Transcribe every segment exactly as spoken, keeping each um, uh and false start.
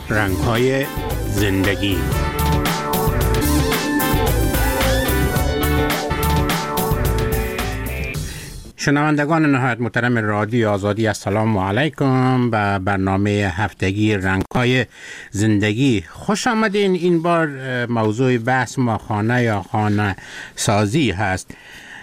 رنگ‌های زندگی. شنوندگان نهایت محترم رادیو آزادی، السلام علیکم به برنامه هفتگی رنگ‌های زندگی. خوش آمدین. این بار موضوع بحث ما خانه یا خانه سازی هست.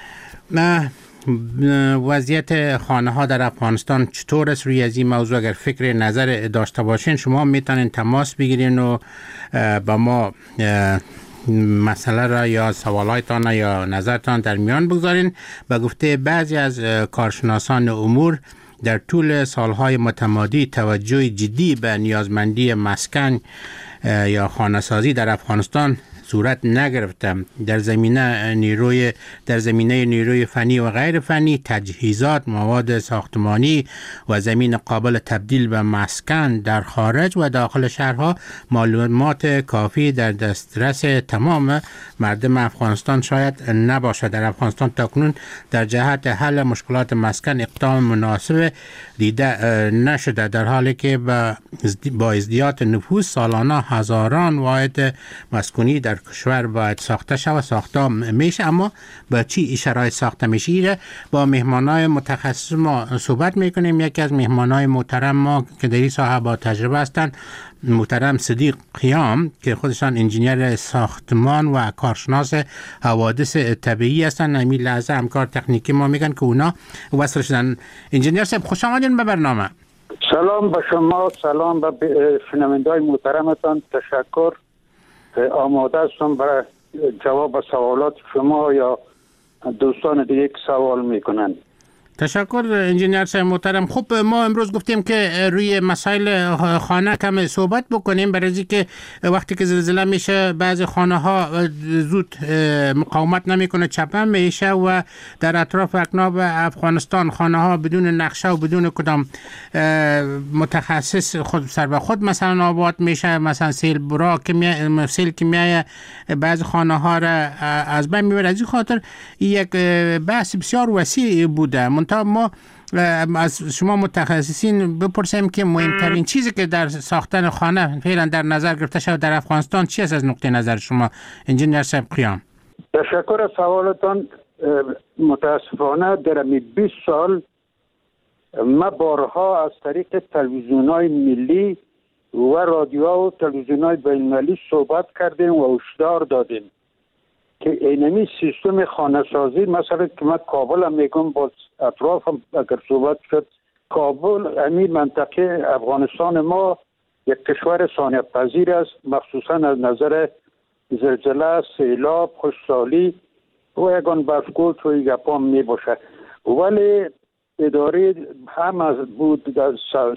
وضعیت خانه ها در افغانستان چطور است؟ روی از این موضوع اگر فکر نظر داشته باشین شما میتونین تماس بگیرین و با ما مسئله را یا سوالایتان یا نظرتان در میان بگذارین. به گفته بعضی از کارشناسان امور در طول سالهای متمادی توجه جدی به نیازمندی مسکن یا خانه سازی در افغانستان صورت نگرفته. در زمینه نیروی در زمینه نیروی فنی و غیر فنی، تجهیزات، مواد ساختمانی و زمین قابل تبدیل به مسکن در خارج و داخل شهرها معلومات کافی در دسترس تمام مردم افغانستان شاید نباشد. در افغانستان تاکنون در جهت حل مشکلات مسکن اقدام مناسب دیده نشده، در حالی که با ازدیاد نفوس سالانه هزاران واحد مسکونی در کشور باید ساخته شود. ساخته میشه، اما با چی شرایط ساخته میشه با مهمانای متخصص ما صحبت میکنیم. یکی از مهمانای محترم ما که در این ساحه با تجربه هستند محترم صدیق قیام که خودشان انجینیر ساختمان و کارشناس حوادث طبیعی هستند. همین لحظه همکار تکنیکی ما میگن که اونا وصل شدن. انجینیر صاحب خوش آمدین به برنامه. سلام به شما، سلام به شنونده‌های محترمتان. تشکر. آماده هستم برای جواب سوالات شما یا دوستان دیگه که سوال میکنن. تشکر انجینیر صاحب محترم. خب ما امروز گفتیم که روی مسائل خانه کم صحبت بکنیم، برای که وقتی که زلزله میشه بعضی خانه ها زود مقاومت نمیکنه، چپن میشه و در اطراف اکناف افغانستان خانه ها بدون نقشه و بدون کدام متخصص خود سر به خود مثلا آباد میشه. مثلا سیل برا که می سیل که میایه بعضی خانه ها را از بین میبره. از این خاطر یک بحث بسیار وسیع بوده. تا ما از شما متخصصین بپرسیم که مهمترین چیزی که در ساختن خانه فعلا در نظر گرفته شده در افغانستان چی است از نقطه نظر شما انجینیر صاحب قیام؟ تشکر از سوالتان. متاسفانه در بیست سال ما بارها از طریق تلویزیون‌های ملی و رادیو و تلویزیون‌های بین‌المللی صحبت کردیم و هشدار دادیم که اینمی سیستم خانه سازی، مثلا که من کابل هم میگم، با اطراف هم اگر صحبت شد، کابل امی منطقه افغانستان ما یک کشور ثانیه پذیر است، مخصوصا از نظر زلزله، سیلاب، خشکسالی و یگان برفگول توی گپام می باشه. ولی اداره هم از بود در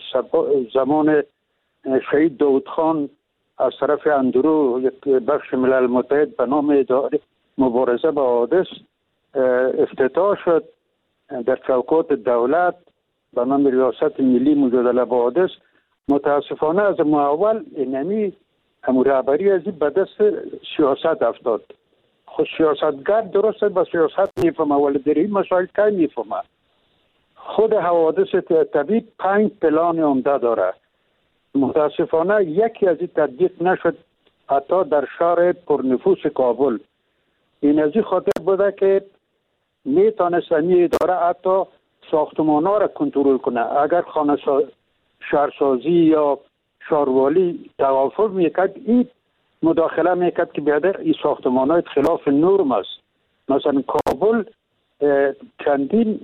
زمان شهید داود خان از طرف اندرو یک بخش ملل متحد به نام اداره مبارزه با حوادث افتتاح شد در چوکات دولت به نام ریاست ملی مجادله با حوادث. متاسفانه از اول اینمی همون رهبری از این به دست سیاست افتاد. خود سیاستگر درسته با سیاست میفهمه ولی در این مسائل که میفهمه. خود حوادث طبیعی پنج پلان عمده داره. متاسفانه یکی از این تطبیق نشد، حتی در شهر پرنفوس کابل. این از این خاطر بوده که میتونست این اداره حتی ساختمان ها را کنترل کنه. اگر خانه سا... شهرسازی یا شهروالی توافق میکرد، این مداخله میکرد که بیادر این ساختمان های خلاف نرم است. مثلا کابل چندین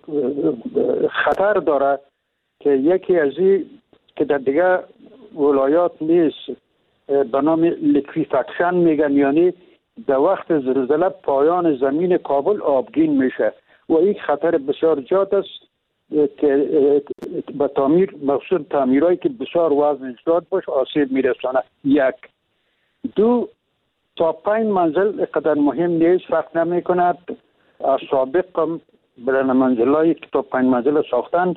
خطر داره که یکی از این که در دیگه ولایات نیست به نام لیکویفکشن میگن، یعنی در وقت زلزله پایان زمین کابل آبگین میشه و این خطر بسیار زیاد است که به تعمیر مخصوص تعمیرهایی که بسیار وزن زیاد باشه آسیب میرسانه. یک دو تا پنج منزل اقدر مهم نیست، فرق نمی کند. از سابق هم بلند منزلایی که تا پنج منزل ساختن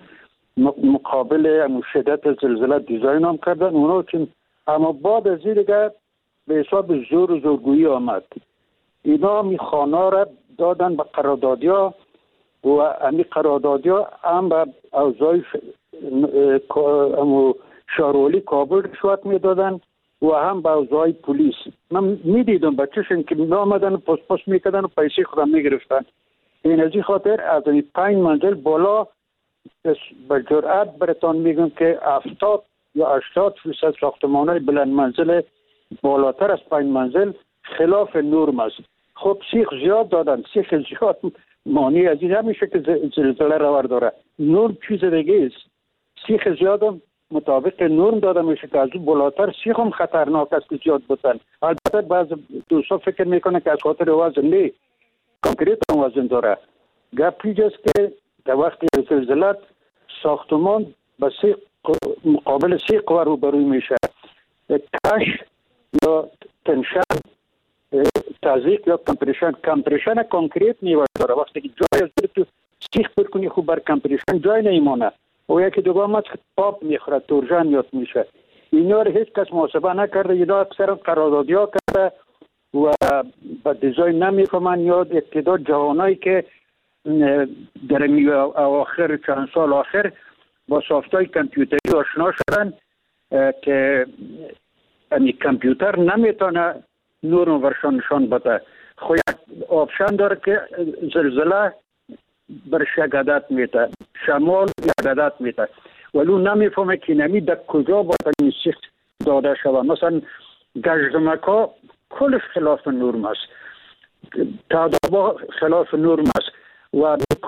مقابل شدت زلزله دیزاین هم کردن اونا چون، اما بعد از این دیگه به حساب زور و زورگویی آمد. اینا می خانه را دادن به قراردادی ها و امی قراردادی ها هم به اوضاع شارولی کابل رشوت میدادن و هم به اوضاع پلیس. من میدیدم بچه‌شون که می آمدن پست پست میکردن و پیسه خودم میگرفتن. این از این خاطر از این پنج منزل بالا به جرأت براتون میگم که هفتاد یا هشتاد فیصد ساختمان‌های بلند منزل بالاتر از پنج منزل خلاف نرم است. خب سیخ زیاد دادن، سیخ زیاد مانع از این همیشه که زلزله روا داره. نرم چیز دیگه است. سیخ زیاد هم مطابق نرم داده میشه که از اون بالاتر سیخ هم خطرناک است که زیاد بودن. البته بعض دوستا فکر میکنه که از خاطر وزن نه، کانکریت هم وزن داره. گپ اینجاست که در وقت زلزله ساختمان به سیخ مقابل سیخ قوه روبروی میشه. کش یا تنشن، تزریق یا کمپریشن. کمپریشن کانکریت نیاز داره. وقتی که جای از تو سیخ بکنی خوب بر کمپریشن جای نمیمونه و یکی دوم است که پاپ میخوره، تورژن یاد میشه. اینا رو هیچ کس محاسبه نکرده. اینا اکثر قراردادی ها کرده و به دیزاین نمیفهمن یا ابتدا جوانایی که در می آخر چند سال آخر با سافتای کامپیوتری آشنا شدن که یعنی کامپیوتر نمیتونه نور ورشان نشان بده. خو یک آپشن داره که زلزله برش یک عدد میده، شمال یک عدد میده، ولی نمیفهمه که نمی در کجا باید این سیخ داده شود. مثلا گشتمکا کلش خلاف نرم است، تعدابا خلاف نرم است و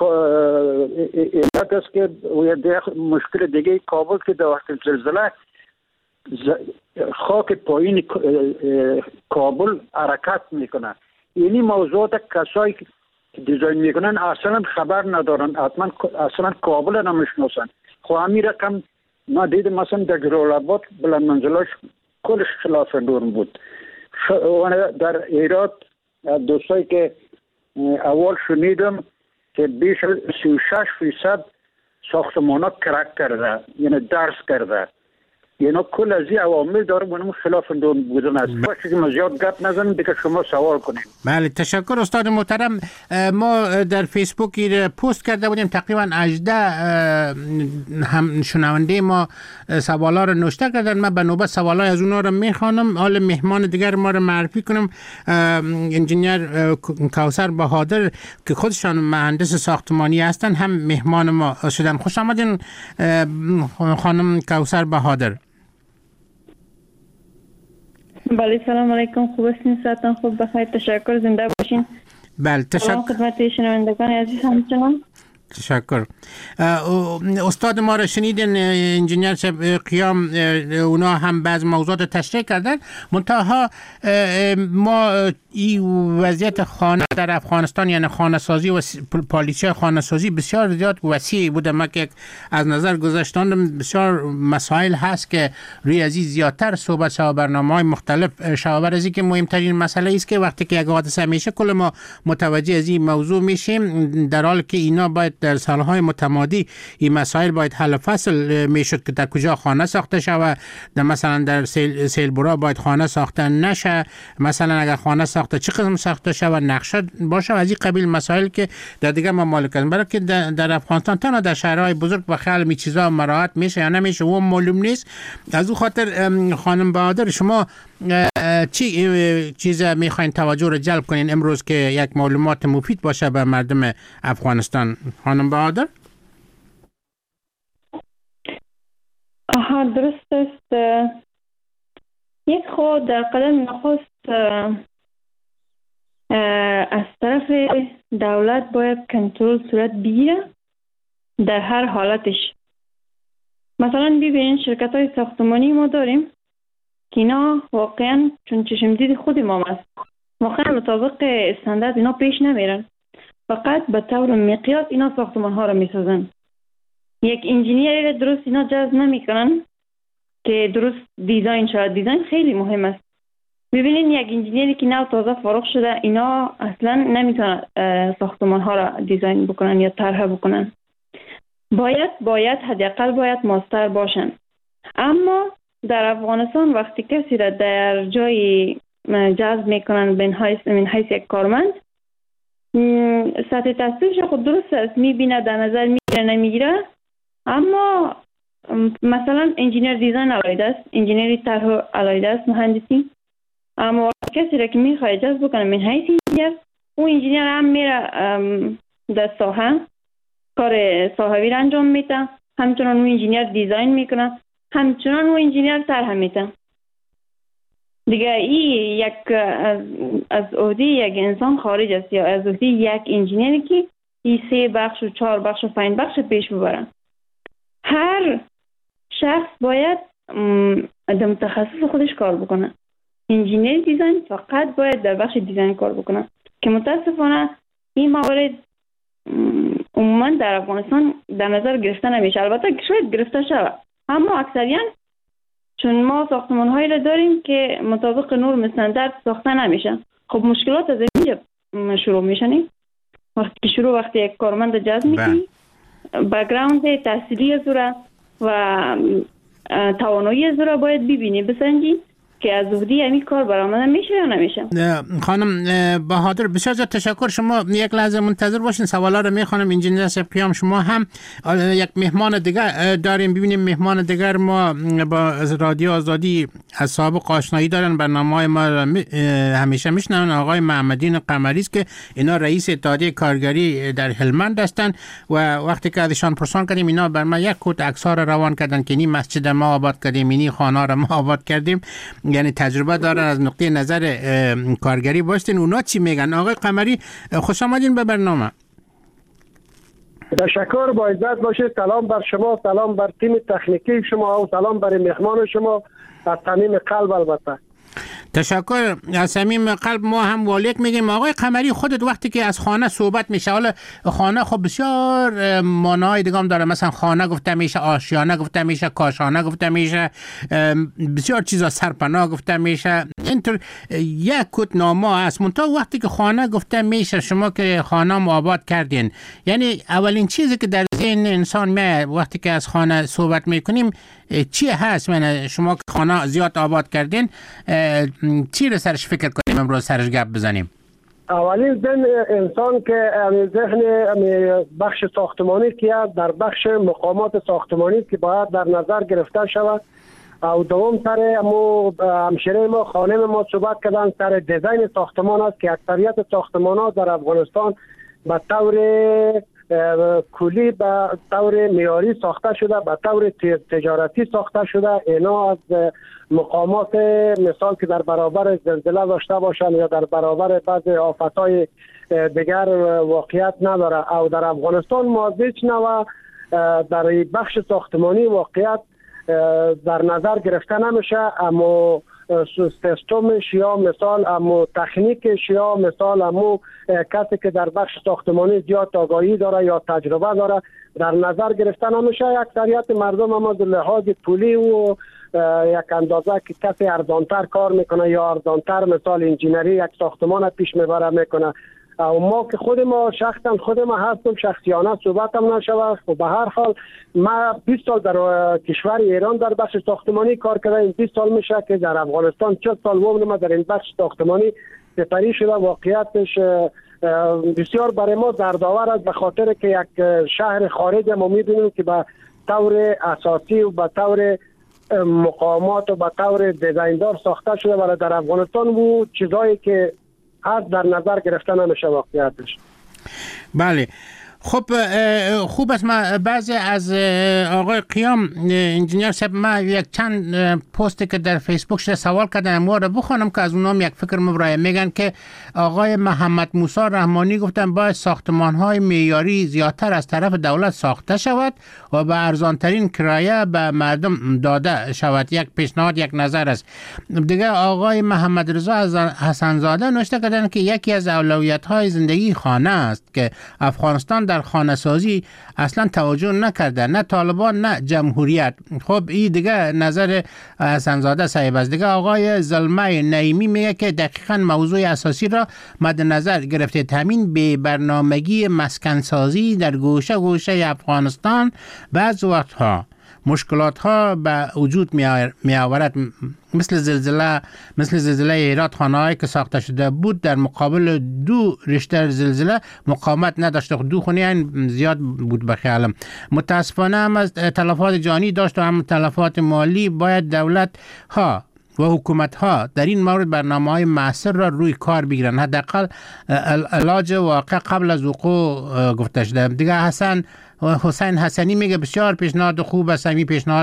علت است که مشکل دیگه کابل که در وقت زلزله خاک پایین کابل حرکت میکنه. اینی موضوعات کسایی که دیزاین میکنن اصلا خبر ندارن، حتما اصلا کابل نمیشناسن. خو همین رقم ما دیدم مثلا در جلال‌آباد بلند منزلاش کلش خلاف نرم بود. در ایران دوستایی که اول شنیدم که بیش از سی و شش فیصد ساختمان ها کرک کرده، یعنی درس کرده. یعنی کل از این عوامل داره منو خلاف نرم بودن است. باشه که ما زیاد گپ نزنیم دیگه شما سوال کنیم. بله تشکر استاد محترم. ما در فیسبوک پست کرده بودیم تقریبا هجده هم شنونده ما سوالا رو نوشته کردن. من به نوبت سوالای از اونها رو میخوانم. حال مهمان دیگر ما رو معرفی کنم. انجینیر کوثر بهادر که خودشان مهندس ساختمانی هستن هم مهمان ما شدن. خوش آمدین خانم کوثر بهادر. بله سلام علیکم، خوب هستین؟ ساعتان خوب بخیر، تشکر، زنده باشین. بله تشکر. خدمت شنوندگان عزیز همچنان تشکر. استاد ما را شنیدین، انجینیر قیام اونا هم بعض موضوعات تشریح کردن. منتها ما این وضعیت خانه در افغانستان یعنی خانه سازی و پالیسی خانه سازی بسیار زیاد وسیع بوده. ما که از نظر گذاشتن بسیار مسائل هست که روی از این زیادتر صحبت شود، برنامه‌های مختلف شود. از این که مهمترین مسئله است که وقتی که یک حادثه میشه کل ما متوجه از این موضوع میشیم، در حالی که اینا باید در سالهای متمادی این مسائل باید حل فصل میشد که در کجا خانه ساخته شود. در مثلا در سیل سیلبورا باید خانه ساخته نشه، مثلا اگر خانه ساخته چه قسم ساخته شود، نقشه باشه، از این قبیل مسائل که در دیگه ممالک است. برای که در افغانستان تنها در شهرهای بزرگ و خیلی می چیزا مراعات میشه یا نمیشه و معلوم نیست. از اون خاطر خانم بهادر شما چی چیز میخواین توجه رو جلب کنین امروز که یک معلومات مفید باشه به مردم افغانستان؟ خانم بهادر. آها درست است. یک خود در قدم نخست از طرف دولت باید کنترل صورت بگیره در هر حالتش. مثلا ببینین شرکت های ساختمانی ما داریم که اینا واقعا چون چشم دید خود ما است، واقعا مطابق استاندارد اینا پیش نمیرن، فقط به طور مقیاس اینا ساختمان ها رو میسازن. یک انجینیر درست اینا جذب نمیکنن که درست دیزاین شود. دیزاین خیلی مهم است. ببینین یک انجینیری که نو تازه فارغ شده اینا اصلا نمیتونن ساختمان ها را دیزاین بکنن یا طرح بکنن. باید باید حداقل باید ماستر باشن. اما در افغانستان وقتی کسی را در جای جذب میکنن به من حیث یک کارمند، سطح تحصیلش خود درست است، میبینه در نظر میگیره نمیگیره، اما مثلا انجینیر دیزاین علاید است، انجینیری طرح علاید است، مهندسی. اما کسی را که میخواد جذب بکنه من حیث انجینیر، اون انجینیر هم میره در ساحه کار ساحوی را انجام میده، همچنان اون انجینیر دیزاین میکنه، همچنان اون انجینیر طرح میده. دیگه این یک از از عهده یک انسان خارج است یا از عهده یک انجینیری که این سه بخش و چهار بخش و پنج بخش پیش ببرن. هر شخص باید در متخصص خودش کار بکنه. انجینیر دیزاین فقط باید در بخش دیزاین کار بکنه که متاسفانه این موارد عموما در افغانستان در نظر گرفته نمیشه. البته شاید گرفته شود، اما اکثریاً چون ما ساختمان هایی را داریم که مطابق نرم استاندارد ساخته نمیشه. خب مشکلات از اینجا شروع میشن. وقتی شروع وقتی یک کارمند جذب میکنی، بک‌گراند تحصیلی از او و توانایی از او باید ببینی، بسنجی که از عهده همین کار برآمده میشه یا نمیشه. خانم بهادر بسیار زیاد تشکر. شما یک لحظه منتظر باشین، سوالا رو میخوانم. انجینیر سپیام شما هم یک مهمان دیگر داریم. ببینیم مهمان دیگر ما با رادیو آزادی از سابق آشنایی دارن، برنامه‌های ما همیشه میشنون. آقای محمدین قمری است که اینا رئیس اتحادیه کارگری در هلمند هستند و وقتی که ازشان پرسان کردیم اینا بر ما یک کوت عکس‌ها رو روان کردن که این مسجد ما آباد کردیم، این خانه رو ما آباد کردیم، یعنی تجربه دارن از نقطه نظر کارگری. باشین اونا چی میگن؟ آقای قمری خوش آمدین به برنامه. تشکر، با عزت باشید. سلام بر شما، سلام بر تیم تکنیکی شما و سلام بر مهمان شما از صمیم قلب. البته تشکر از صمیم قلب. ما هم والیک میگیم. آقای قمری خودت وقتی که از خانه صحبت میشه، حالا خانه خب بسیار معنای دیگه هم داره، مثلا خانه گفته میشه، آشیانه گفته میشه، کاشانه گفته میشه، بسیار چیزا، سرپناه گفته میشه، اینطور یک کت نامه است. منتها وقتی که خانه گفته میشه، شما که خانه آباد کردین، یعنی اولین چیزی که در ذهن انسان میاد وقتی که از خانه صحبت میکنیم چی هست؟ من شما که خانه زیاد آباد کردین، چی رو سرش فکر کنیم امروز سرش گپ بزنیم؟ اولین ذهن انسان که ذهن بخش ساختمانی که در بخش مقامات ساختمانی که باید در نظر گرفته شود. او دوم سر امو همشیره ما خانم ما صحبت کردن سر دیزاین ساختمان است که اکثریت ساختمان ها در افغانستان به طور کلی به طور معیاری ساخته شده، به طور تجارتی ساخته شده. اینا از مقامات مثال که در برابر زلزله داشته باشند یا در برابر بعض آفتهای دیگر واقعیت نداره. او در افغانستان ما هیچ نوع در بخش ساختمانی واقعیت در نظر گرفته نمیشه. اما سیستمش یا مثال امو تکنیکش یا مثال امو کسی که در بخش ساختمانی زیاد آگاهی داره یا تجربه داره در نظر گرفته نمیشه. اکثریت مردم اما در لحاظ پولی و یک اندازه که کسی ارزانتر کار میکنه یا ارزانتر مثال انجینری یک ساختمان پیش میبره میکنه. و ما که خود ما شخصا خود ما هستم شخصیانه صحبت هم نشوه. و به هر حال ما بیست سال در کشور ایران در بخش ساختمانی کار کردم. بیست سال میشه که در افغانستان چهل سال وام ما در این بخش ساختمانی سپری شده. واقعیتش بسیار برای ما دردآور است به خاطر که یک شهر خارج ما میبینیم که به طور اساسی و به طور مقامات و به طور دیزایندار ساخته شده، ولی در افغانستان و چیزایی که از در نظر گرفته نمیشه واقعیتش. بله خب خوب است. ما بعضی از آقای قیام انجینیر صاحب ما یک چند پستی که در فیسبوک شده سوال کردن ما رو بخونم که از اونام یک فکر مبرای میگن که آقای محمد موسی رحمانی گفتن باید ساختمان‌های معیاری زیادتر از طرف دولت ساخته شود و به ارزانترین کرایه به مردم داده شود. یک پیشنهاد، یک نظر است. دیگه آقای محمد رضا حسنزاده نوشته کردن که یکی از اولویت‌های زندگی خانه است که افغانستان در خانه سازی اصلا توجه نکرده، نه طالبان نه جمهوریت. خب این دیگه نظر حسنزاده صاحب است. دیگه آقای زلمه نعیمی میگه که دقیقاً موضوع اساسی را مد نظر گرفته تامین به برنامگی مسکن سازی در گوشه گوشه افغانستان بعض وقتها مشکلات ها به وجود می آورد، مثل زلزله مثل زلزله هرات، خانه‌ای که ساخته شده بود در مقابل دو ریشتر زلزله مقاومت نداشت. دو خونه زیاد بود به خیالم. متاسفانه هم از تلفات جانی داشت و هم تلفات مالی. باید دولت ها و حکومت ها در این مورد برنامه های معاصر را روی کار بگیرن. حداقل علاج واقع قبل از وقوع گفته شده. دیگه حسن حسین حسنی میگه بسیار پیشنهاد خوب است. همین پیشنهاد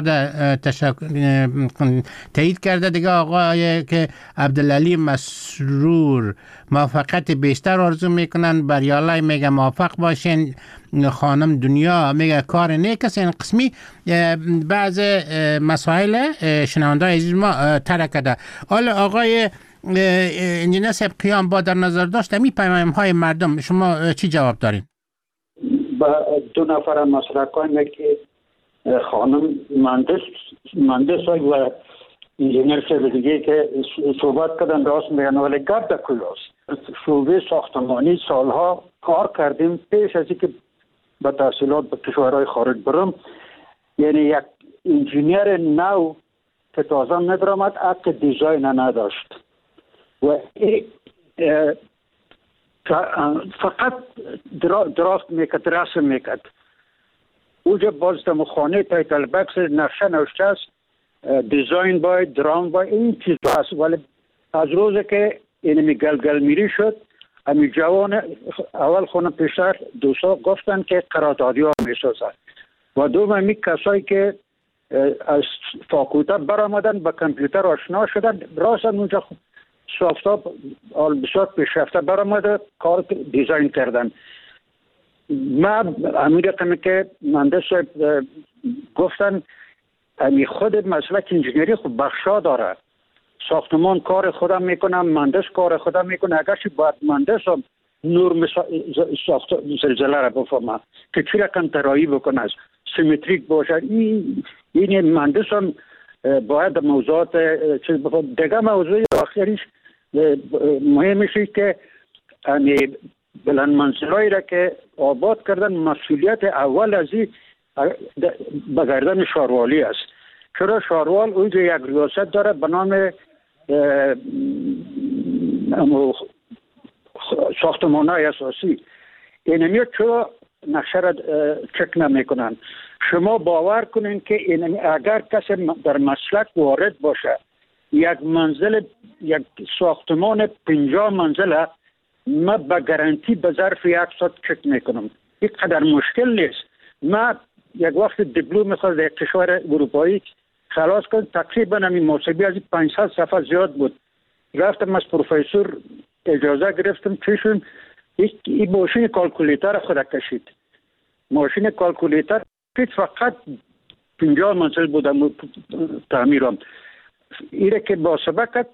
تایید کرده. دیگه آقای که عبدالعلی مسرور موفقیت بیشتر آرزو میکنن. بریالای میگه موفق باشین. خانم دنیا میگه کار نیک است. این قسمی بعض مسائل شنونده عزیز ما ترک کرده. حالا آقای انجینر صاحب قیام با در نظر داشت می پیام های مردم شما چی جواب دارین؟ با دو نفر مسئله که خانم مهندس مهندس و انجینر صاحب دیگه که صحبت کردن راست میگن، ولی گرد کلاست. شعبه ساختمانی سالها کار کردیم پیش از اینکه به تحصیلات به کشورهای خارج برم. یعنی یک انجینیر نو که تازه ندرامد حق دیزاین نداشت و فقط درافت میکرد، رسم میکرد. اوجا باز دم خانه تایتل بکس نقشه نوشته است، دیزاین باید، درام باید، این چیز هست. ولی از روزی که اینمی گلگل میری شد، امی جوان اول خونه پیشتر دوستا گفتن که قراردادی ها میسازن و دوم امی کسایی که از فاکولته برآمدن به کامپیوتر آشنا شدن، راست اونجا سافتاب بسیار پیشرفته برآمده کار دیزاین کردن. من امیر رقمی که مهندس گفتن امی خود مسلک انجینری خود بخشا داره. ساختمان کار خودم میکنم، مهندس کار خودم میکنه. اگرچه باید مهندس هم نور ساخت زلزله را بفهمه که چی رقم طراحی بکنه، سیمتریک باشه. این این مهندس هم باید موضوعات چیز بفهمه. دیگه موضوع آخریش مهمشه که بلند منزلایی را که آباد کردن مسئولیت اول از این به گردن شاروالی است. چرا شاروال اونجا یک ریاست داره به نام ساختمان‌های اساسی. اینمی چرا نقشه را چک نمیکنن؟ شما باور کنین که اینمی اگر کسی در مسلک وارد باشه، یک منزل یک ساختمان پنجاه منزله ما به گارانتی به ظرف یک ساعت چک میکنم. این قدر مشکل نیست. ما یک وقت دیپلم میخواست در کشور اروپایی خلاص کنم، تقریبا همین محاسبی از پانصد صفحه زیاد بود. رفتم از پروفسور اجازه گرفتم چشون این ماشین کالکولیتر خود کشید. ماشین کالکولیتر پیت فقط پنجاه منزل بودم تعمیرم. ایره که با سبکت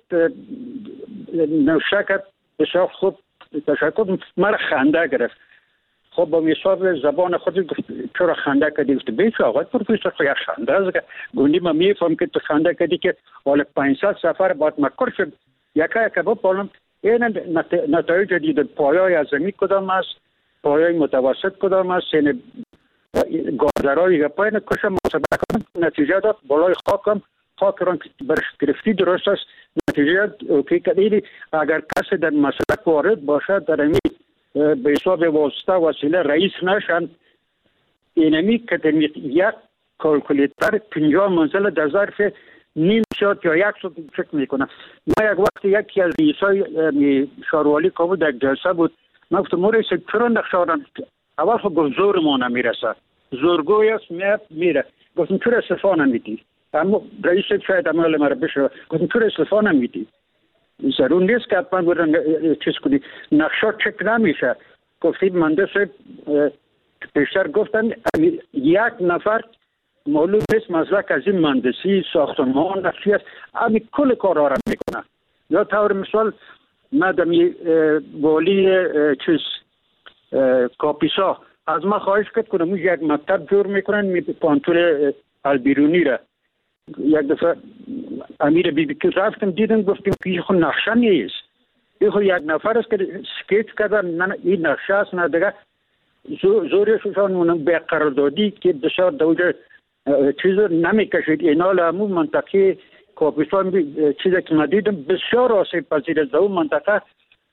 نوشکت بسیار خوب تشکر مرا خنده گرفت. خب با حساب زبان خود گفت چرا خنده کردی؟ گفت بیچ آقای پروفسور خو یک خنده است. گوندی ما میفهم که تو خنده کردی که حالا پانصد سفر بعد مکر شد. یکا یکا بپالم این نتایج دید پایای ازمی کدام است، پایای متوسط کدام است، یعنی گاردرهای پایین کشم محاسبه کنم. نتیجه داد بالای خاکم خاک را برش گرفتی درست است. نتیجه اوکی کردی. اگر کسی در مسلک وارد باشد در امی به حساب واسطه وسیله رئیس نشن، اینمی که یک کالکولیتر پنجاه منزل در ظرف نیم ساعت یا یک ساعت چک میکنه. ما یک وقت یکی از رئیسای شاروالی که بود یک جلسه بود، من گفتم مورد چرا نقشه آرم؟ اول خود گفت زور ما نمیرسه، زورگوی است میاد میره. گفتم چرا استفا نمیدی؟ اما رئیس شاید عمل مرا بشه. گفتم چرا استفا نمیدی؟ ضرور نیست که حتما بودن چیز کنی. نقشه چک نمیشه. گفتید مهندس پیشتر گفتن یک نفر معلوم نیست مسلک از این مهندسی ساختمان نقشی است، امی کل کارها را میکنه. یا طور مثال مدمی والی چیز کاپیسا از ما خواهش کرد کنم یک مکتب جور میکنن می پانتول البیرونی را. یک دفعه امیر بی بی که رفتم دیدم گفتیم که خود نقشه نیست، این خود یک نفر است که سکیچ کردن نه این نقشه است نه دیگه. زوریشون به قراردادی که بسیار دوجه چیز نمیکشید. اینا لامو منطقه کاپیسان چیزی که ما دیدم بسیار آسیب پذیر است. در اون منطقه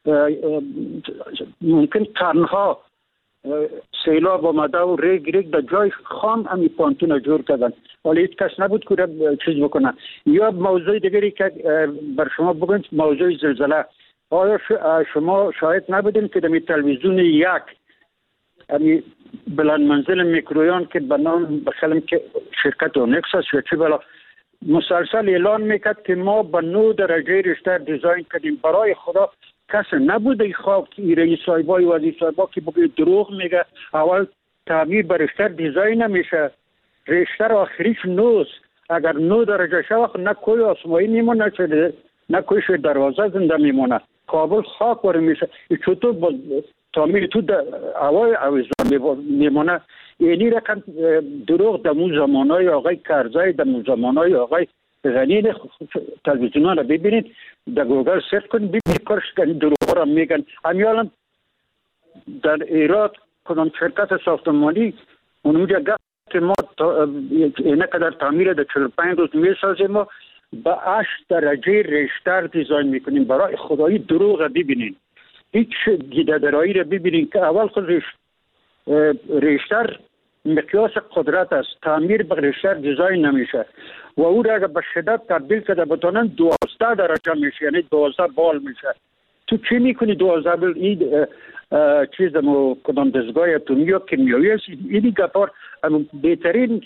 ممکن قرنها سیلاب آمده و ریگ ریگ در جای خام همی پانتون جور کردن، ولی هیچ کس نبود که چیز بکنه. یا موضوع دیگری که بر شما بگویم موضوع زلزله. آیا شما شاید نبودین که در تلویزیون یک امی بلند منزل میکرویان که به نام بخلم که شرکت اونکس است یا چی بلا مسلسل اعلان میکرد که ما به نو درجه ریشتر دیزاین کردیم. برای خدا کس نبوده خواب که رئیس صاحبای وزیر صاحبا که بگه دروغ میگه. اول تعمیر به ریشتر دیزاین نمیشه، ریشتر آخریش نوست. اگر نو درجه شد نه کوی آسمایی میمونه نه کوی دروازه زنده میمونه، کابل خاک وارد میشه. چطور با تعمیر تو هوای اویزان میمونه؟ یعنی رقم دروغ دمو زمانای آقای کرزای دمو زمانای آقای غنی تلویزیون را ببینید، در گوگل سرچ کنید ببینید کارش دروغ را میگن. امیالا در ایراد کدام شرکت ساختمانی اونجا گفت که ما اینه قدر تعمیر در چهل و پنج روز میسازیم و به هشت درجه ریشتر دیزاین میکنیم. برای خدایی دروغ را ببینید، هیچ گیده‌درایی را ببینید که اول خود ریش ریشتر مقیاس قدرت است. تعمیر به ریشتر دیزاین نمیشه و او را اگر به شدت تبدیل کرده بتونن دوازده درجه میشه، یعنی دوازده بال میشه. تو چی میکنی دوازده بال؟ این چیز مو کدام دستگاه اتمی یا کیمیایی است. اینی گپار بهترین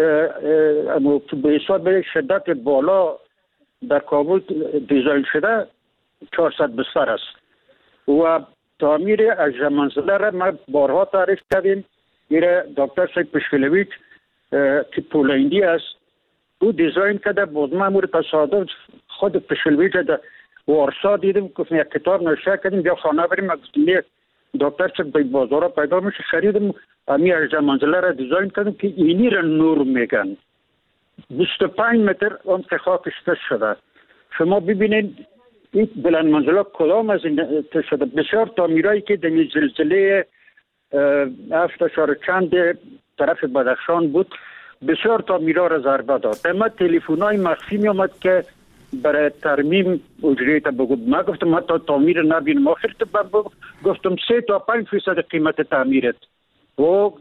به حساب شدت بالا در کابل دیزاین شده چهارصد بستر است و تعمیر اجزا منزله را ما بارها تعریف کردیم. ایره دکتر سید پشکلویچ که پولندی است او دیزاین کرده بود. ما مورد تصادف خود پشکلویچ در وارسا دیدم که یک کتاب نوشته کردیم یا خانه بریم. دکتر سید به بازار پیدا میشه خریدم امی اجزا منزله را دیزاین کردیم که اینی را نور میگن. بیست و پنج متر اون که خاکش کش شده. شما ببینید این بلند منزله کدام از این شده. بسیار تعمیرایی که در زلزله هفت اشاره چند طرف بدخشان بود بسیار تعمیرها را ضربه داد. اما تلفن های مخفی می آمد که برای ترمیم اجره تا بگود. ما گفتم ما تا تعمیر نبینم. آخر گفتم سه تا پنج فیصد قیمت تعمیرت و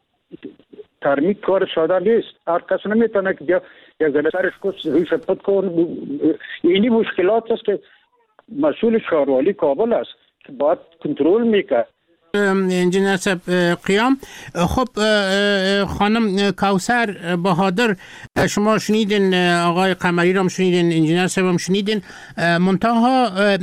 ترمیم کار ساده نیست. هر کس نمیتونه که بیا یک ذره سرش کس روی شپت کن. اینی مشکلات است که مسئول شهرواری کابل است که باید کنترل میکرد. انجینر صاحب قیام. خب خانم کوثر بهادر شما شنیدین، آقای قمری را شنیدین، انجینر صاحب هم شنیدین. منتها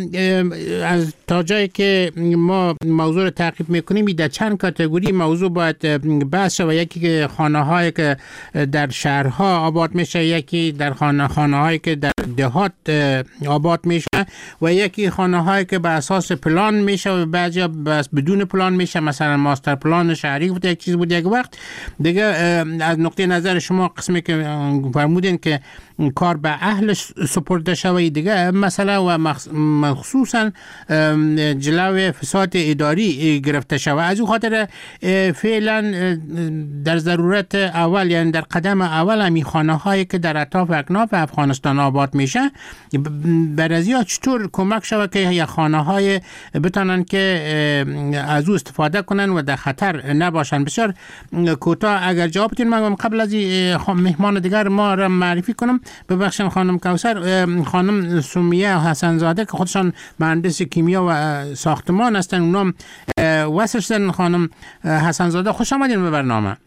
از تا جایی که ما موضوع رو تعقیب میکنیم در چند کاتگوری موضوع باید بحث شود. یکی خانه هایی که در شهرها آباد میشه، یکی در خانه خانه هایی که در دهات آباد میشه و یکی خانه هایی که به اساس پلان میشه و بعضی بس بدون پلان میشه، مثلا ماستر پلان شهری بود یک چیز بود یک وقت دیگه. از نقطه نظر شما قسمی که فرمودین که کار به اهل سپرده شوی دیگه مسئله و مخصوصا جلوی فساد اداری گرفته شوه. از اون خاطر فعلا در ضرورت اول یعنی در قدم اول همی خانه هایی که در اطراف اکناف افغانستان آباد میشه برازیا چطور کمک شوه که یا خانه های بتونن که از او استفاده کنن و در خطر نباشن. بسیار کوتاه اگر جواب بدین. من قبل از مهمان دیگر ما را معرفی کنم. ببخشید خانم کوثر، خانم سمیه حسن زاده که خودشان مهندس کیمیا و ساختمان هستن، اونم وصل شدن. خانم حسن زاده خوش آمدین به برنامه.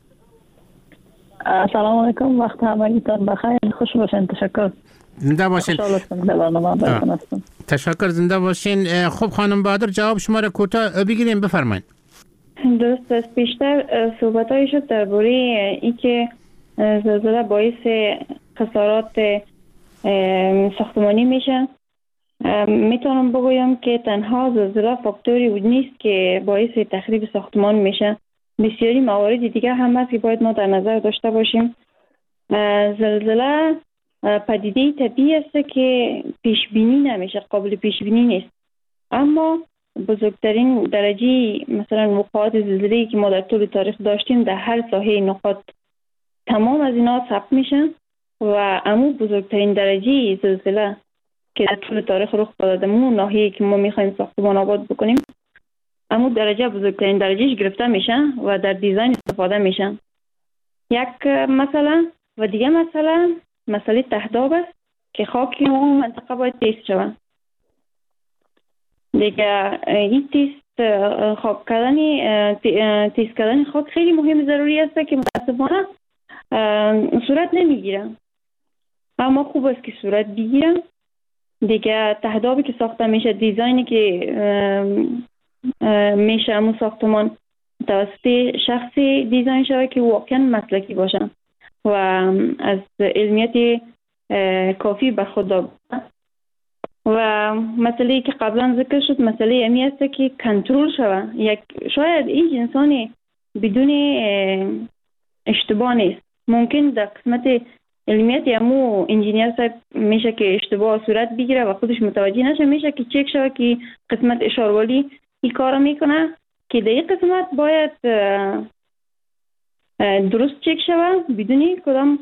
سلام علیکم، وقت همگیتان بخیر، خوش باشین. تشکر. زنده باشین. تشکر، زنده باشین. خب خانم بهادر جواب شما را کوتاه بگیریم، بفرمایید. درست است. بیشتر صحبتایی شد درباره اینکه زلزله باعث خسارات ساختمانی میشه. میتونم بگویم که تنها زلزله فاکتوری نیست که باعث تخریب ساختمان میشه. بسیاری موارد دیگه هم هست که باید ما در نظر داشته باشیم. زلزله پدیده طبیعی است که پیش بینی نمیشه، قابل پیش بینی نیست. اما بزرگترین درجه مثلا وقوعات زلزله‌ای که ما در طول تاریخ داشتیم در هر ساحه نقاط تمام از اینا ثبت میشن و امو بزرگترین درجه زلزله که در طول تاریخ رخ داده مو ناحیه‌ای که ما میخوایم ساختمان آباد بکنیم، امو درجه بزرگترین درجهش گرفته میشن و در دیزاین استفاده میشن. یک مسئله و دیگه مسئله مسئله تهداب است که خاک اون منطقه باید تیست شود. دیگه این تیست خاک کردنی تیست کردن خاک خیلی مهم ضروری است که متاسفانه صورت نمیگیره، اما خوب است که صورت بگیره. دیگه تهدابی که ساخته میشه، دیزاینی که میشه امون ساختمان توسط شخصی دیزاین شده که واقعا مسلکی باشه و از علمیت کافی برخوردار. و مسئله که قبلا ذکر شد مسئله امی است که کنترل شوه. یک شاید این انسانی بدون اشتباه نیست، ممکن در قسمت علمیت امو انجینیر صاحب میشه که اشتباه صورت بگیره و خودش متوجه نشه، میشه که چک شوه که قسمت اشاروالی این کار میکنه که در این قسمت باید درست چک شوه بدون کدام